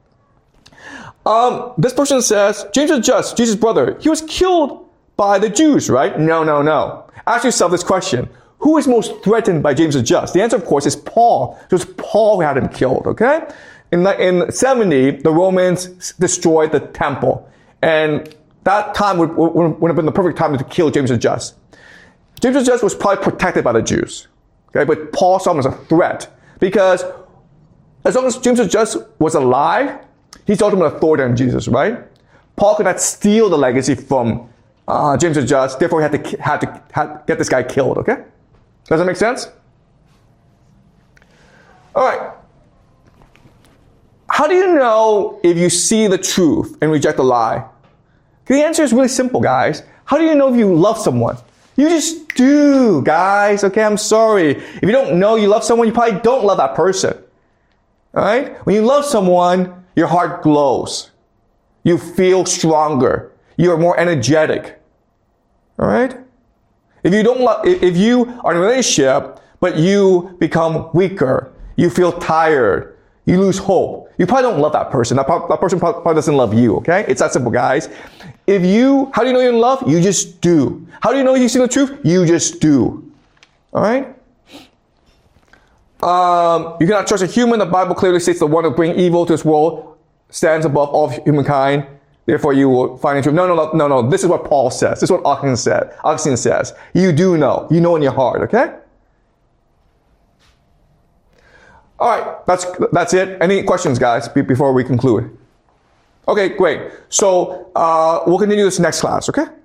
This person says, James the Just, Jesus' brother, he was killed by the Jews, right? No. Ask yourself this question. Who is most threatened by James the Just? The answer, of course, is Paul. It was Paul who had him killed, okay? In 70, the Romans destroyed the temple. And that time would have been the perfect time to kill James the Just. James the Just was probably protected by the Jews, okay? But Paul saw him as a threat because as long as James the Just was alive, he's the ultimate authority on Jesus, right? Paul could not steal the legacy from James the Just, therefore he had to get this guy killed, okay? Does that make sense? All right. How do you know if you see the truth and reject the lie? The answer is really simple, guys. How do you know if you love someone? You just do, guys, okay? I'm sorry. If you don't know you love someone, you probably don't love that person. All right? When you love someone, your heart glows. You feel stronger. You are more energetic. All right? If you are in a relationship, but you become weaker, you feel tired, you lose hope, you probably don't love that person. That person probably doesn't love you, okay? It's that simple, guys. How do you know you're in love? You just do. How do you know you see the truth? You just do. All right? You cannot trust a human. The Bible clearly states the one who brings evil to this world stands above all humankind. Therefore, you will find the truth. No. This is what Paul says. This is what Augustine says. You do know. You know in your heart, okay? All right, that's it. Any questions, guys, before we conclude? Okay, great. So we'll continue this next class, okay?